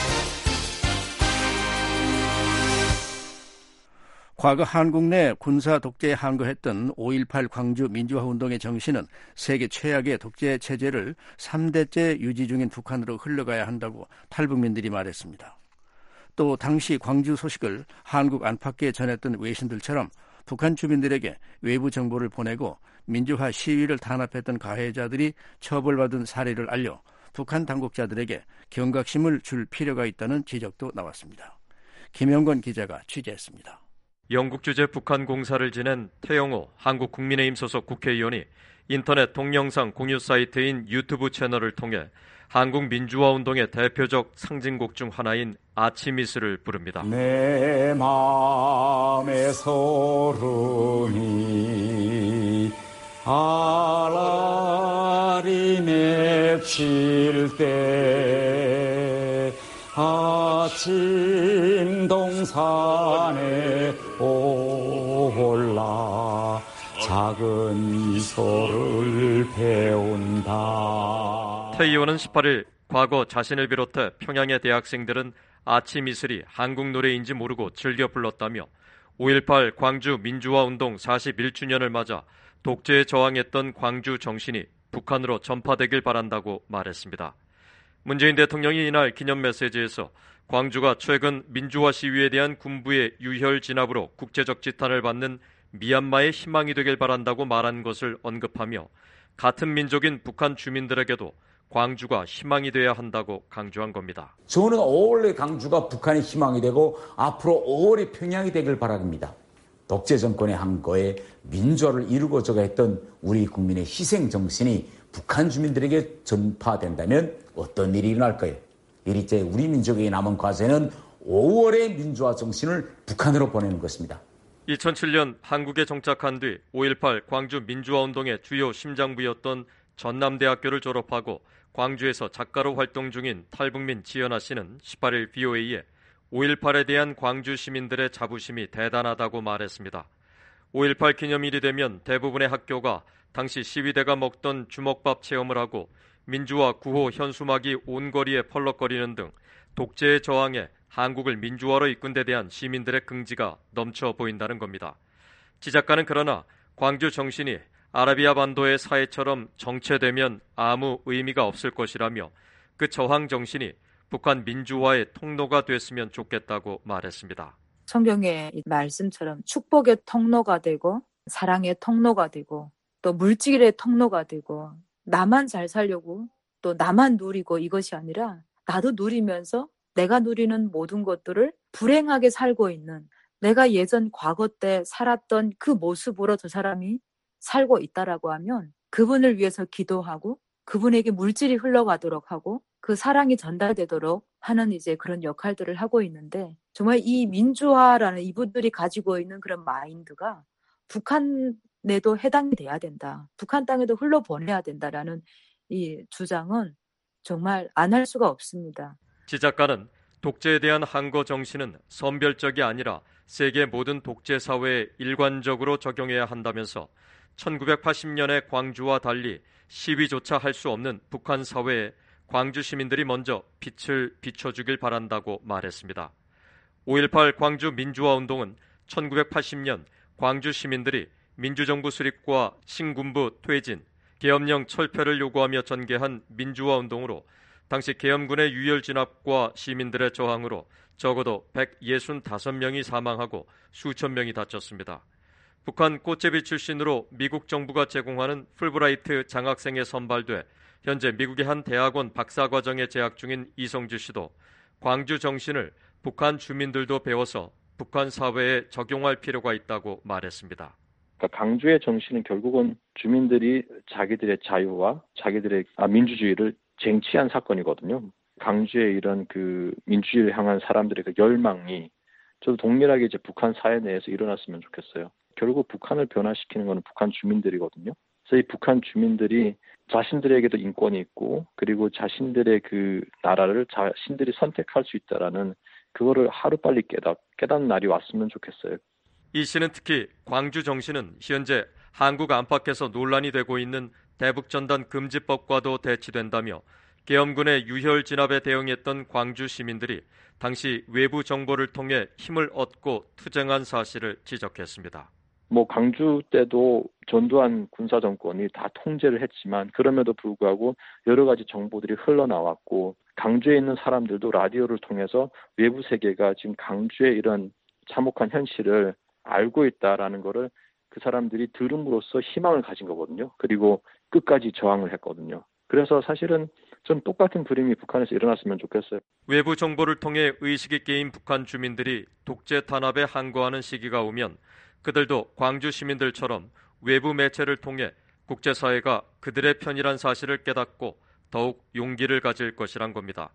과거 한국 내 군사 독재에 항거했던 5.18 광주 민주화운동의 정신은 세계 최악의 독재 체제를 3대째 유지 중인 북한으로 흘러가야 한다고 탈북민들이 말했습니다. 또 당시 광주 소식을 한국 안팎에 전했던 외신들처럼 북한 주민들에게 외부 정보를 보내고 민주화 시위를 탄압했던 가해자들이 처벌받은 사례를 알려 북한 당국자들에게 경각심을 줄 필요가 있다는 지적도 나왔습니다. 김영건 기자가 취재했습니다. 영국 주재 북한 공사를 지낸 태영호 한국 국민의힘 소속 국회의원이 인터넷 동영상 공유 사이트인 유튜브 채널을 통해 한국 민주화운동의 대표적 상징곡 중 하나인 아치미스를 부릅니다. 내 마음의 소름이 알알이 맺힐 때 아침 동산에 올라 작은 미소를 배운다. 태 의원은 18일 과거 자신을 비롯해 평양의 대학생들은 아치미슬이 한국 노래인지 모르고 즐겨 불렀다며 5.18 광주 민주화운동 41주년을 맞아 독재에 저항했던 광주 정신이 북한으로 전파되길 바란다고 말했습니다. 문재인 대통령이 이날 기념 메시지에서 광주가 최근 민주화 시위에 대한 군부의 유혈 진압으로 국제적 지탄을 받는 미얀마의 희망이 되길 바란다고 말한 것을 언급하며 같은 민족인 북한 주민들에게도 광주가 희망이 돼야 한다고 강조한 겁니다. 저는 5월의 광주가 북한의 희망이 되고 앞으로 5월의 평양이 되길 바랍니다. 독재 정권의 항거에 민주화를 이루고자 했던 우리 국민의 희생 정신이 북한 주민들에게 전파된다면 어떤 일이 일어날까요? 이리째 우리 민족에게 남은 과제는 5월의 민주화 정신을 북한으로 보내는 것입니다. 2007년 한국에 정착한 뒤 5.18 광주 민주화운동의 주요 심장부였던 전남대학교를 졸업하고 광주에서 작가로 활동 중인 탈북민 지연아 씨는 18일 BOA에 5.18에 대한 광주 시민들의 자부심이 대단하다고 말했습니다. 5.18 기념일이 되면 대부분의 학교가 당시 시위대가 먹던 주먹밥 체험을 하고 민주화 구호 현수막이 온 거리에 펄럭거리는 등 독재의 저항에 한국을 민주화로 이끈 데 대한 시민들의 긍지가 넘쳐 보인다는 겁니다. 지 작가는 그러나 광주 정신이 아라비아 반도의 사회처럼 정체되면 아무 의미가 없을 것이라며 그 저항 정신이 북한 민주화의 통로가 됐으면 좋겠다고 말했습니다. 성경의 말씀처럼 축복의 통로가 되고 사랑의 통로가 되고 또 물질의 통로가 되고 나만 잘 살려고 또 나만 누리고 이것이 아니라 나도 누리면서 내가 누리는 모든 것들을 불행하게 살고 있는 내가 예전 과거 때 살았던 그 모습으로 저 사람이 살고 있다라고 하면 그분을 위해서 기도하고 그분에게 물질이 흘러가도록 하고 그 사랑이 전달되도록 하는 이제 그런 역할들을 하고 있는데 정말 이 민주화라는 이분들이 가지고 있는 그런 마인드가 북한에도 해당이 돼야 된다. 북한 땅에도 흘러보내야 된다라는 이 주장은 정말 안 할 수가 없습니다. 지 작가는 독재에 대한 항거 정신은 선별적이 아니라 세계 모든 독재 사회에 일관적으로 적용해야 한다면서 1980년의 광주와 달리 시위조차 할 수 없는 북한 사회에 광주 시민들이 먼저 빛을 비춰주길 바란다고 말했습니다. 5.18 광주 민주화 운동은 1980년 광주 시민들이 민주정부 수립과 신군부 퇴진, 계엄령 철폐를 요구하며 전개한 민주화 운동으로 당시 계엄군의 유혈 진압과 시민들의 저항으로 적어도 165명이 사망하고 수천 명이 다쳤습니다. 북한 꽃제비 출신으로 미국 정부가 제공하는 풀브라이트 장학생에 선발돼 현재 미국의 한 대학원 박사과정에 재학 중인 이성주 씨도 광주 정신을 북한 주민들도 배워서 북한 사회에 적용할 필요가 있다고 말했습니다. 그러니까 강주의 정신은 결국은 주민들이 자기들의 자유와 자기들의 민주주의를 쟁취한 사건이거든요. 강주의 이런 그 민주주의를 향한 사람들의 그 열망이 저도 동일하게 이제 북한 사회 내에서 일어났으면 좋겠어요. 결국 북한을 변화시키는 것은 북한 주민들이거든요. 그래서 이 북한 주민들이 자신들에게도 인권이 있고 그리고 자신들의 그 나라를 자신들이 선택할 수 있다라는 그거를 하루빨리 깨닫는 날이 왔으면 좋겠어요. 이 씨는 특히 광주 정신은 현재 한국 안팎에서 논란이 되고 있는 대북전단 금지법과도 대치된다며 계엄군의 유혈 진압에 대응했던 광주 시민들이 당시 외부 정보를 통해 힘을 얻고 투쟁한 사실을 지적했습니다. 광주 때도 전두환 군사정권이 다 통제를 했지만 그럼에도 불구하고 여러 가지 정보들이 흘러나왔고 강주에 있는 사람들도 라디오를 통해서 외부 세계가 지금 강주의 이런 참혹한 현실을 알고 있다라는 거를 그 사람들이 들음으로써 희망을 가진 거거든요. 그리고 끝까지 저항을 했거든요. 그래서 사실은 좀 똑같은 그림이 북한에서 일어났으면 좋겠어요. 외부 정보를 통해 의식이 깨인 북한 주민들이 독재 탄압에 항거하는 시기가 오면 그들도 광주 시민들처럼 외부 매체를 통해 국제사회가 그들의 편이란 사실을 깨닫고 더욱 용기를 가질 것이란 겁니다.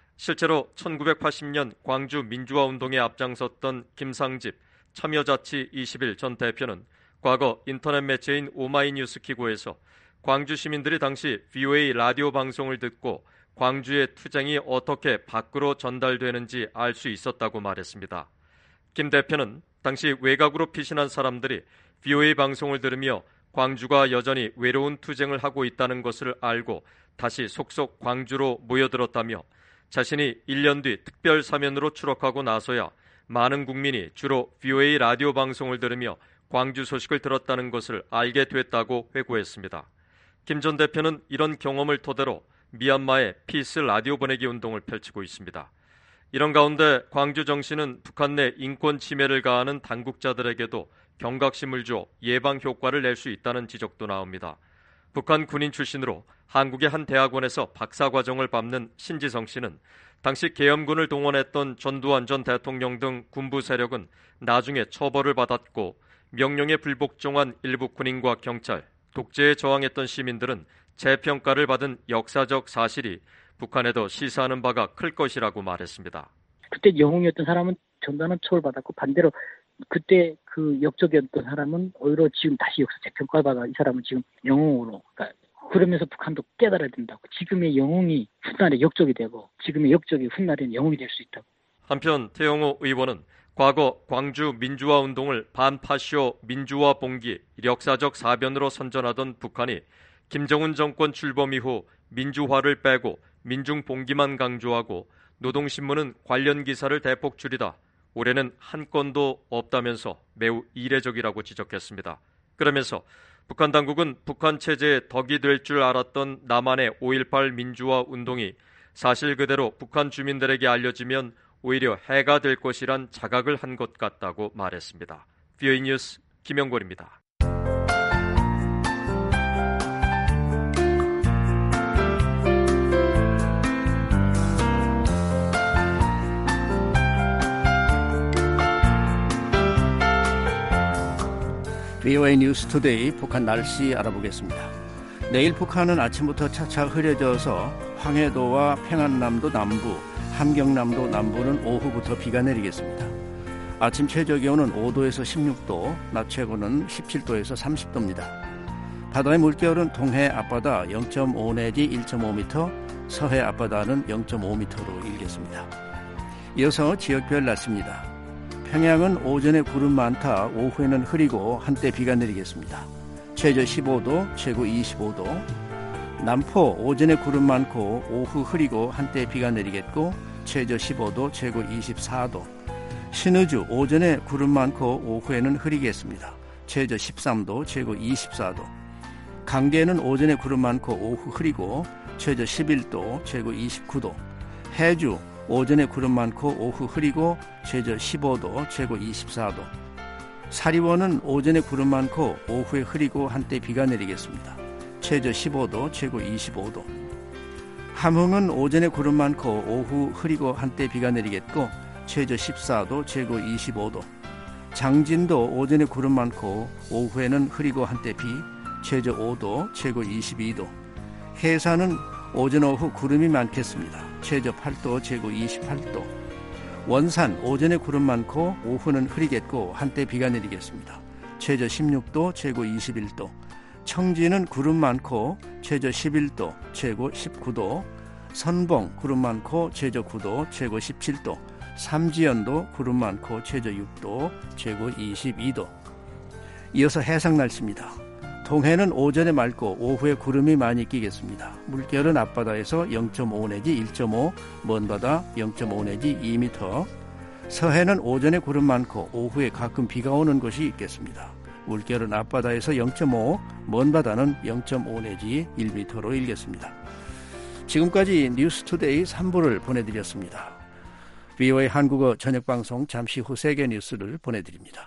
실제로 1980년 광주 민주화 운동에 앞장섰던 김상집 참여자치 20일 전 대표는 과거 인터넷 매체인 오마이뉴스 기고에서 광주 시민들이 당시 VOA 라디오 방송을 듣고 광주의 투쟁이 어떻게 밖으로 전달되는지 알 수 있었다고 말했습니다. 김 대표는 당시 외곽으로 피신한 사람들이 VOA 방송을 들으며 광주가 여전히 외로운 투쟁을 하고 있다는 것을 알고 다시 속속 광주로 모여들었다며 자신이 1년 뒤 특별 사면으로 추록하고 나서야 많은 국민이 주로 VOA 라디오 방송을 들으며 광주 소식을 들었다는 것을 알게 됐다고 회고했습니다. 김 전 대표는 이런 경험을 토대로 미얀마에 피스 라디오 보내기 운동을 펼치고 있습니다. 이런 가운데 광주 정신은 북한 내 인권 침해를 가하는 당국자들에게도 경각심을 줘 예방 효과를 낼 수 있다는 지적도 나옵니다. 북한 군인 출신으로 한국의 한 대학원에서 박사과정을 밟는 신지성 씨는 당시 계엄군을 동원했던 전두환 전 대통령 등 군부 세력은 나중에 처벌을 받았고 명령에 불복종한 일부 군인과 경찰, 독재에 저항했던 시민들은 재평가를 받은 역사적 사실이 북한에도 시사하는 바가 클 것이라고 말했습니다. 그때 영웅이었던 사람은 전두환은 처벌받았고 반대로 그때 그 역적이었던 사람은 오히려 지금 다시 역사 재평가를 받아 이 사람은 지금 영웅으로 그러면서 북한도 깨달아야 된다고. 지금의 영웅이 훗날에 역적이 되고 지금의 역적이 훗날에는 영웅이 될 수 있다고. 한편 태영호 의원은 과거 광주 민주화 운동을 반파쇼 민주화 봉기 역사적 사변으로 선전하던 북한이 김정은 정권 출범 이후 민주화를 빼고 민중 봉기만 강조하고 노동신문은 관련 기사를 대폭 줄이다 올해는 한 건도 없다면서 매우 이례적이라고 지적했습니다. 그러면서 북한 당국은 북한 체제의 덕이 될 줄 알았던 남한의 5.18 민주화 운동이 사실 그대로 북한 주민들에게 알려지면 오히려 해가 될 것이란 자각을 한 것 같다고 말했습니다. VOA 뉴스 김영걸입니다. VOA 뉴스 투데이 북한 날씨 알아보겠습니다. 내일 북한은 아침부터 차차 흐려져서 황해도와 평안남도 남부, 함경남도 남부는 오후부터 비가 내리겠습니다. 아침 최저 기온은 5도에서 16도, 낮 최고는 17도에서 30도입니다. 바다의 물결은 동해 앞바다 0.5 내지 1.5m, 서해 앞바다는 0.5m로 일겠습니다. 이어서 지역별 날씨입니다. 평양은 오전에 구름 많다, 오후에는 흐리고 한때 비가 내리겠습니다. 최저 15도, 최고 25도. 남포 오전에 구름 많고 오후 흐리고 한때 비가 내리겠고 최저 15도, 최고 24도. 신의주 오전에 구름 많고 오후에는 흐리겠습니다. 최저 13도, 최고 24도. 강계는 오전에 구름 많고 오후 흐리고 최저 11도, 최고 29도. 해주 오전에 구름 많고 오후 흐리고 최저 15도, 최고 24도. 사리원은 오전에 구름 많고 오후에 흐리고 한때 비가 내리겠습니다. 최저 15도, 최고 25도. 함흥은 오전에 구름 많고 오후 흐리고 한때 비가 내리겠고 최저 14도, 최고 25도. 장진도 오전에 구름 많고 오후에는 흐리고 한때 비, 최저 5도, 최고 22도. 해산은 오전 오후 구름이 많겠습니다. 최저 8도, 최고 28도. 원산 오전에 구름 많고 오후는 흐리겠고 한때 비가 내리겠습니다. 최저 16도, 최고 21도. 청진은 구름 많고 최저 11도, 최고 19도. 선봉 구름 많고 최저 9도, 최고 17도. 삼지연도 구름 많고 최저 6도, 최고 22도. 이어서 해상 날씨입니다. 동해는 오전에 맑고 오후에 구름이 많이 끼겠습니다. 물결은 앞바다에서 0.5 내지 1.5, 먼바다 0.5 내지 2m. 서해는 오전에 구름 많고 오후에 가끔 비가 오는 곳이 있겠습니다. 물결은 앞바다에서 0.5, 먼바다는 0.5 내지 1m로 일겠습니다. 지금까지 뉴스투데이 3부를 보내드렸습니다. VOA 한국어 저녁방송 잠시 후 세계 뉴스를 보내드립니다.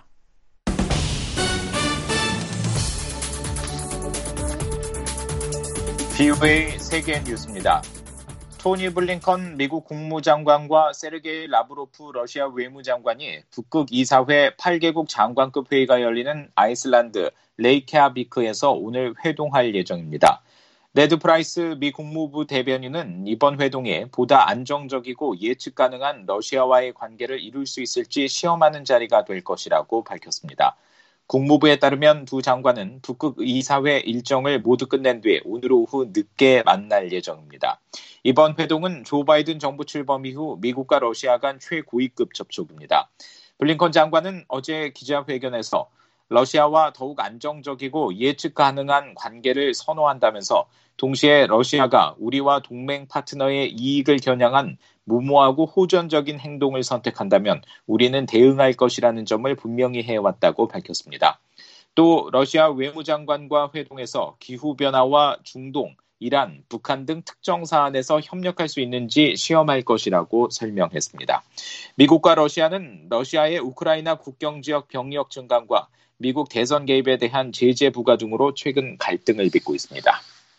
VOA 세계 뉴스입니다. 토니 블링컨 미국 국무장관과 세르게이 라브로프 러시아 외무장관이 북극 이사회 8개국 장관급 회의가 열리는 아이슬란드 레이캬비크에서 오늘 회동할 예정입니다. 네드 프라이스 미 국무부 대변인은 이번 회동에 보다 안정적이고 예측 가능한 러시아와의 관계를 이룰 수 있을지 시험하는 자리가 될 것이라고 밝혔습니다. 국무부에 따르면 두 장관은 북극 이사회 일정을 모두 끝낸 뒤에 오늘 오후 늦게 만날 예정입니다. 이번 회동은 조 바이든 정부 출범 이후 미국과 러시아 간 최고위급 접촉입니다. 블링컨 장관은 어제 기자회견에서 러시아와 더욱 안정적이고 예측 가능한 관계를 선호한다면서 동시에 러시아가 우리와 동맹 파트너의 이익을 겨냥한 무모하고 호전적인 행동을 선택한다면 우리는 대응할 것이라는 점을 분명히 해왔다고 밝혔습니다. 또 러시아 외무장관과 회동에서 기후변화와 중동, 이란, 북한 등 특정 사안에서 협력할 수 있는지 시험할 것이라고 설명했습니다. 미국과 러시아는 러시아의 우크라이나 국경지역 병력 증강과 미국 대선 개입에 대한 제재 부과 등으로 최근 갈등을 빚고 있습니다.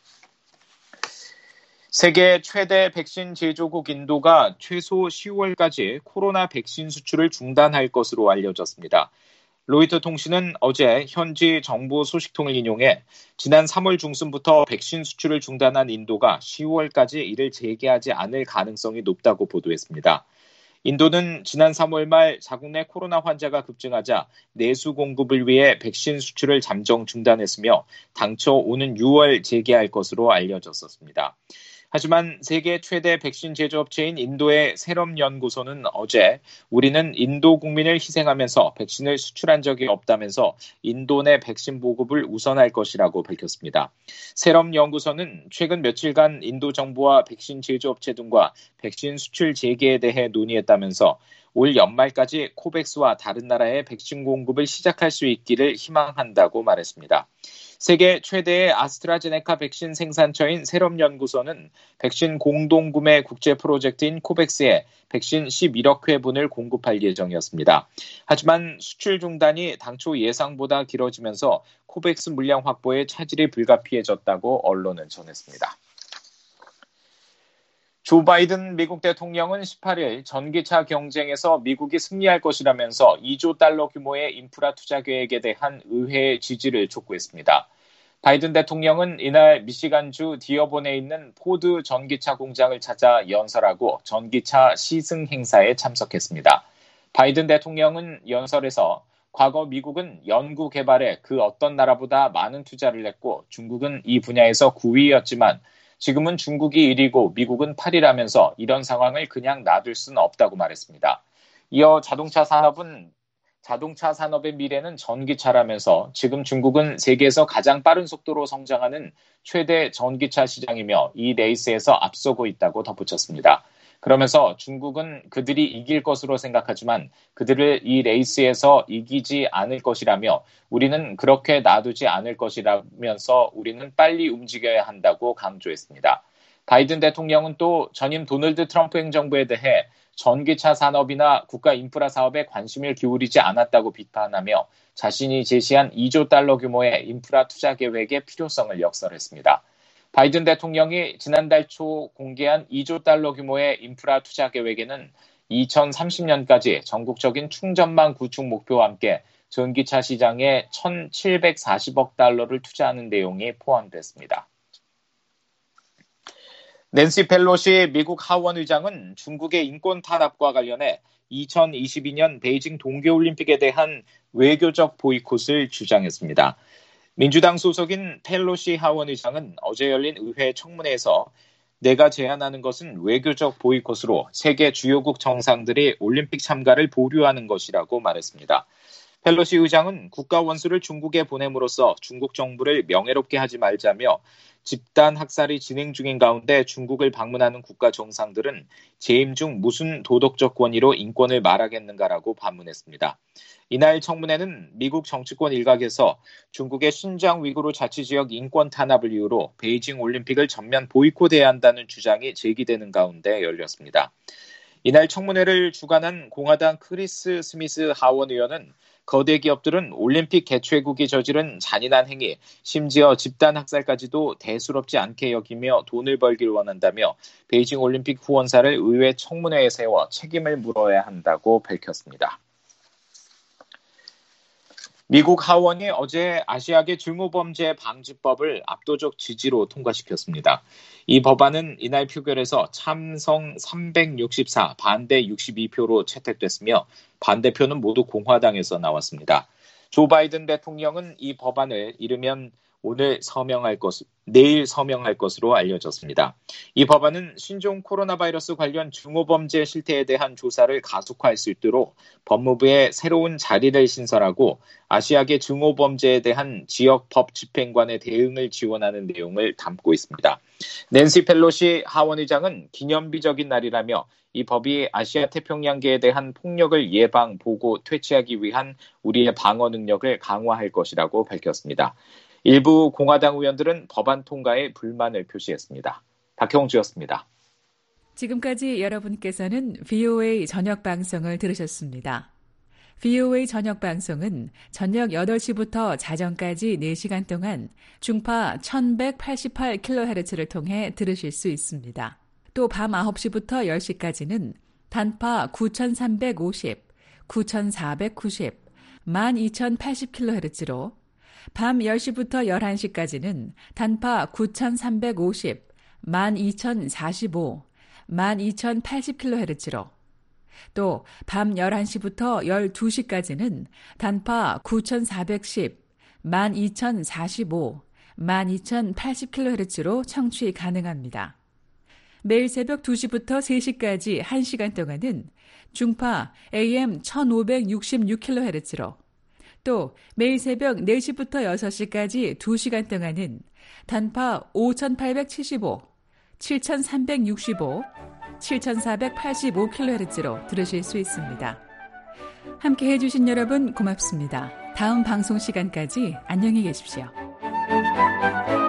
세계 최대 백신 제조국 인도가 최소 10월까지 코로나 백신 수출을 중단할 것으로 알려졌습니다. 로이터 통신은 어제 현지 정부 소식통을 인용해 지난 3월 중순부터 백신 수출을 중단한 인도가 10월까지 이를 재개하지 않을 가능성이 높다고 보도했습니다. 인도는 지난 3월 말 자국 내 코로나 환자가 급증하자 내수 공급을 위해 백신 수출을 잠정 중단했으며 당초 오는 6월 재개할 것으로 알려졌었습니다. 하지만 세계 최대 백신 제조업체인 인도의 세럼 연구소는 어제 우리는 인도 국민을 희생하면서 백신을 수출한 적이 없다면서 인도 내 백신 보급을 우선할 것이라고 밝혔습니다. 세럼 연구소는 최근 며칠간 인도 정부와 백신 제조업체 등과 백신 수출 재개에 대해 논의했다면서 올 연말까지 코백스와 다른 나라의 백신 공급을 시작할 수 있기를 희망한다고 말했습니다. 세계 최대의 아스트라제네카 백신 생산처인 세럼연구소는 백신 공동구매 국제 프로젝트인 코백스에 백신 11억 회분을 공급할 예정이었습니다. 하지만 수출 중단이 당초 예상보다 길어지면서 코백스 물량 확보에 차질이 불가피해졌다고 언론은 전했습니다. 조 바이든 미국 대통령은 18일 전기차 경쟁에서 미국이 승리할 것이라면서 2조 달러 규모의 인프라 투자 계획에 대한 의회의 지지를 촉구했습니다. 바이든 대통령은 이날 미시간주 디어본에 있는 포드 전기차 공장을 찾아 연설하고 전기차 시승 행사에 참석했습니다. 바이든 대통령은 연설에서 과거 미국은 연구 개발에 그 어떤 나라보다 많은 투자를 했고 중국은 이 분야에서 9위였지만 지금은 중국이 1위고 미국은 8위라면서 이런 상황을 그냥 놔둘 수는 없다고 말했습니다. 이어 자동차 산업의 미래는 전기차라면서 지금 중국은 세계에서 가장 빠른 속도로 성장하는 최대 전기차 시장이며 이 레이스에서 앞서고 있다고 덧붙였습니다. 그러면서 중국은 그들이 이길 것으로 생각하지만 그들을 이 레이스에서 이기지 않을 것이라며 우리는 그렇게 놔두지 않을 것이라면서 우리는 빨리 움직여야 한다고 강조했습니다. 바이든 대통령은 또 전임 도널드 트럼프 행정부에 대해 전기차 산업이나 국가 인프라 사업에 관심을 기울이지 않았다고 비판하며 자신이 제시한 2조 달러 규모의 인프라 투자 계획의 필요성을 역설했습니다. 바이든 대통령이 지난달 초 공개한 2조 달러 규모의 인프라 투자 계획에는 2030년까지 전국적인 충전망 구축 목표와 함께 전기차 시장에 1,740억 달러를 투자하는 내용이 포함됐습니다. 낸시 펠로시 미국 하원 의장은 중국의 인권 탄압과 관련해 2022년 베이징 동계올림픽에 대한 외교적 보이콧을 주장했습니다. 민주당 소속인 펠로시 하원 의장은 어제 열린 의회 청문회에서 내가 제안하는 것은 외교적 보이콧으로 세계 주요국 정상들이 올림픽 참가를 보류하는 것이라고 말했습니다. 펠로시 의장은 국가 원수를 중국에 보냄으로써 중국 정부를 명예롭게 하지 말자며 집단 학살이 진행 중인 가운데 중국을 방문하는 국가 정상들은 재임 중 무슨 도덕적 권위로 인권을 말하겠는가라고 반문했습니다. 이날 청문회는 미국 정치권 일각에서 중국의 신장 위구르 자치지역 인권 탄압을 이유로 베이징 올림픽을 전면 보이콧해야 한다는 주장이 제기되는 가운데 열렸습니다. 이날 청문회를 주관한 공화당 크리스 스미스 하원 의원은 거대 기업들은 올림픽 개최국이 저지른 잔인한 행위, 심지어 집단 학살까지도 대수롭지 않게 여기며 돈을 벌길 원한다며 베이징 올림픽 후원사를 의회 청문회에 세워 책임을 물어야 한다고 밝혔습니다. 미국 하원이 어제 아시아계 증오범죄 방지법을 압도적 지지로 통과시켰습니다. 이 법안은 이날 표결에서 참성 364, 반대 62표로 채택됐으며 반대표는 모두 공화당에서 나왔습니다. 조 바이든 대통령은 이 법안을 이르면 내일 서명할 것으로 알려졌습니다. 이 법안은 신종 코로나 바이러스 관련 증오범죄 실태에 대한 조사를 가속화할 수 있도록 법무부에 새로운 자리를 신설하고 아시아계 증오범죄에 대한 지역 법 집행관의 대응을 지원하는 내용을 담고 있습니다. 낸시 펠로시 하원의장은 기념비적인 날이라며 이 법이 아시아 태평양계에 대한 폭력을 예방, 보고, 퇴치하기 위한 우리의 방어 능력을 강화할 것이라고 밝혔습니다. 일부 공화당 의원들은 법안 통과에 불만을 표시했습니다. 박형주였습니다. 지금까지 여러분께서는 VOA 저녁 방송을 들으셨습니다. VOA 저녁 방송은 저녁 8시부터 자정까지 4시간 동안 중파 1188kHz를 통해 들으실 수 있습니다. 또 밤 9시부터 10시까지는 단파 9350, 9490, 12080kHz로 밤 10시부터 11시까지는 단파 9350, 12045, 12080kHz로 또 밤 11시부터 12시까지는 단파 9410, 12045, 12080kHz로 청취 가능합니다. 매일 새벽 2시부터 3시까지 1시간 동안은 중파 AM 1566kHz로 또 매일 새벽 4시부터 6시까지 2시간 동안은 단파 5875, 7365, 7485kHz로 들으실 수 있습니다. 함께 해주신 여러분 고맙습니다. 다음 방송 시간까지 안녕히 계십시오.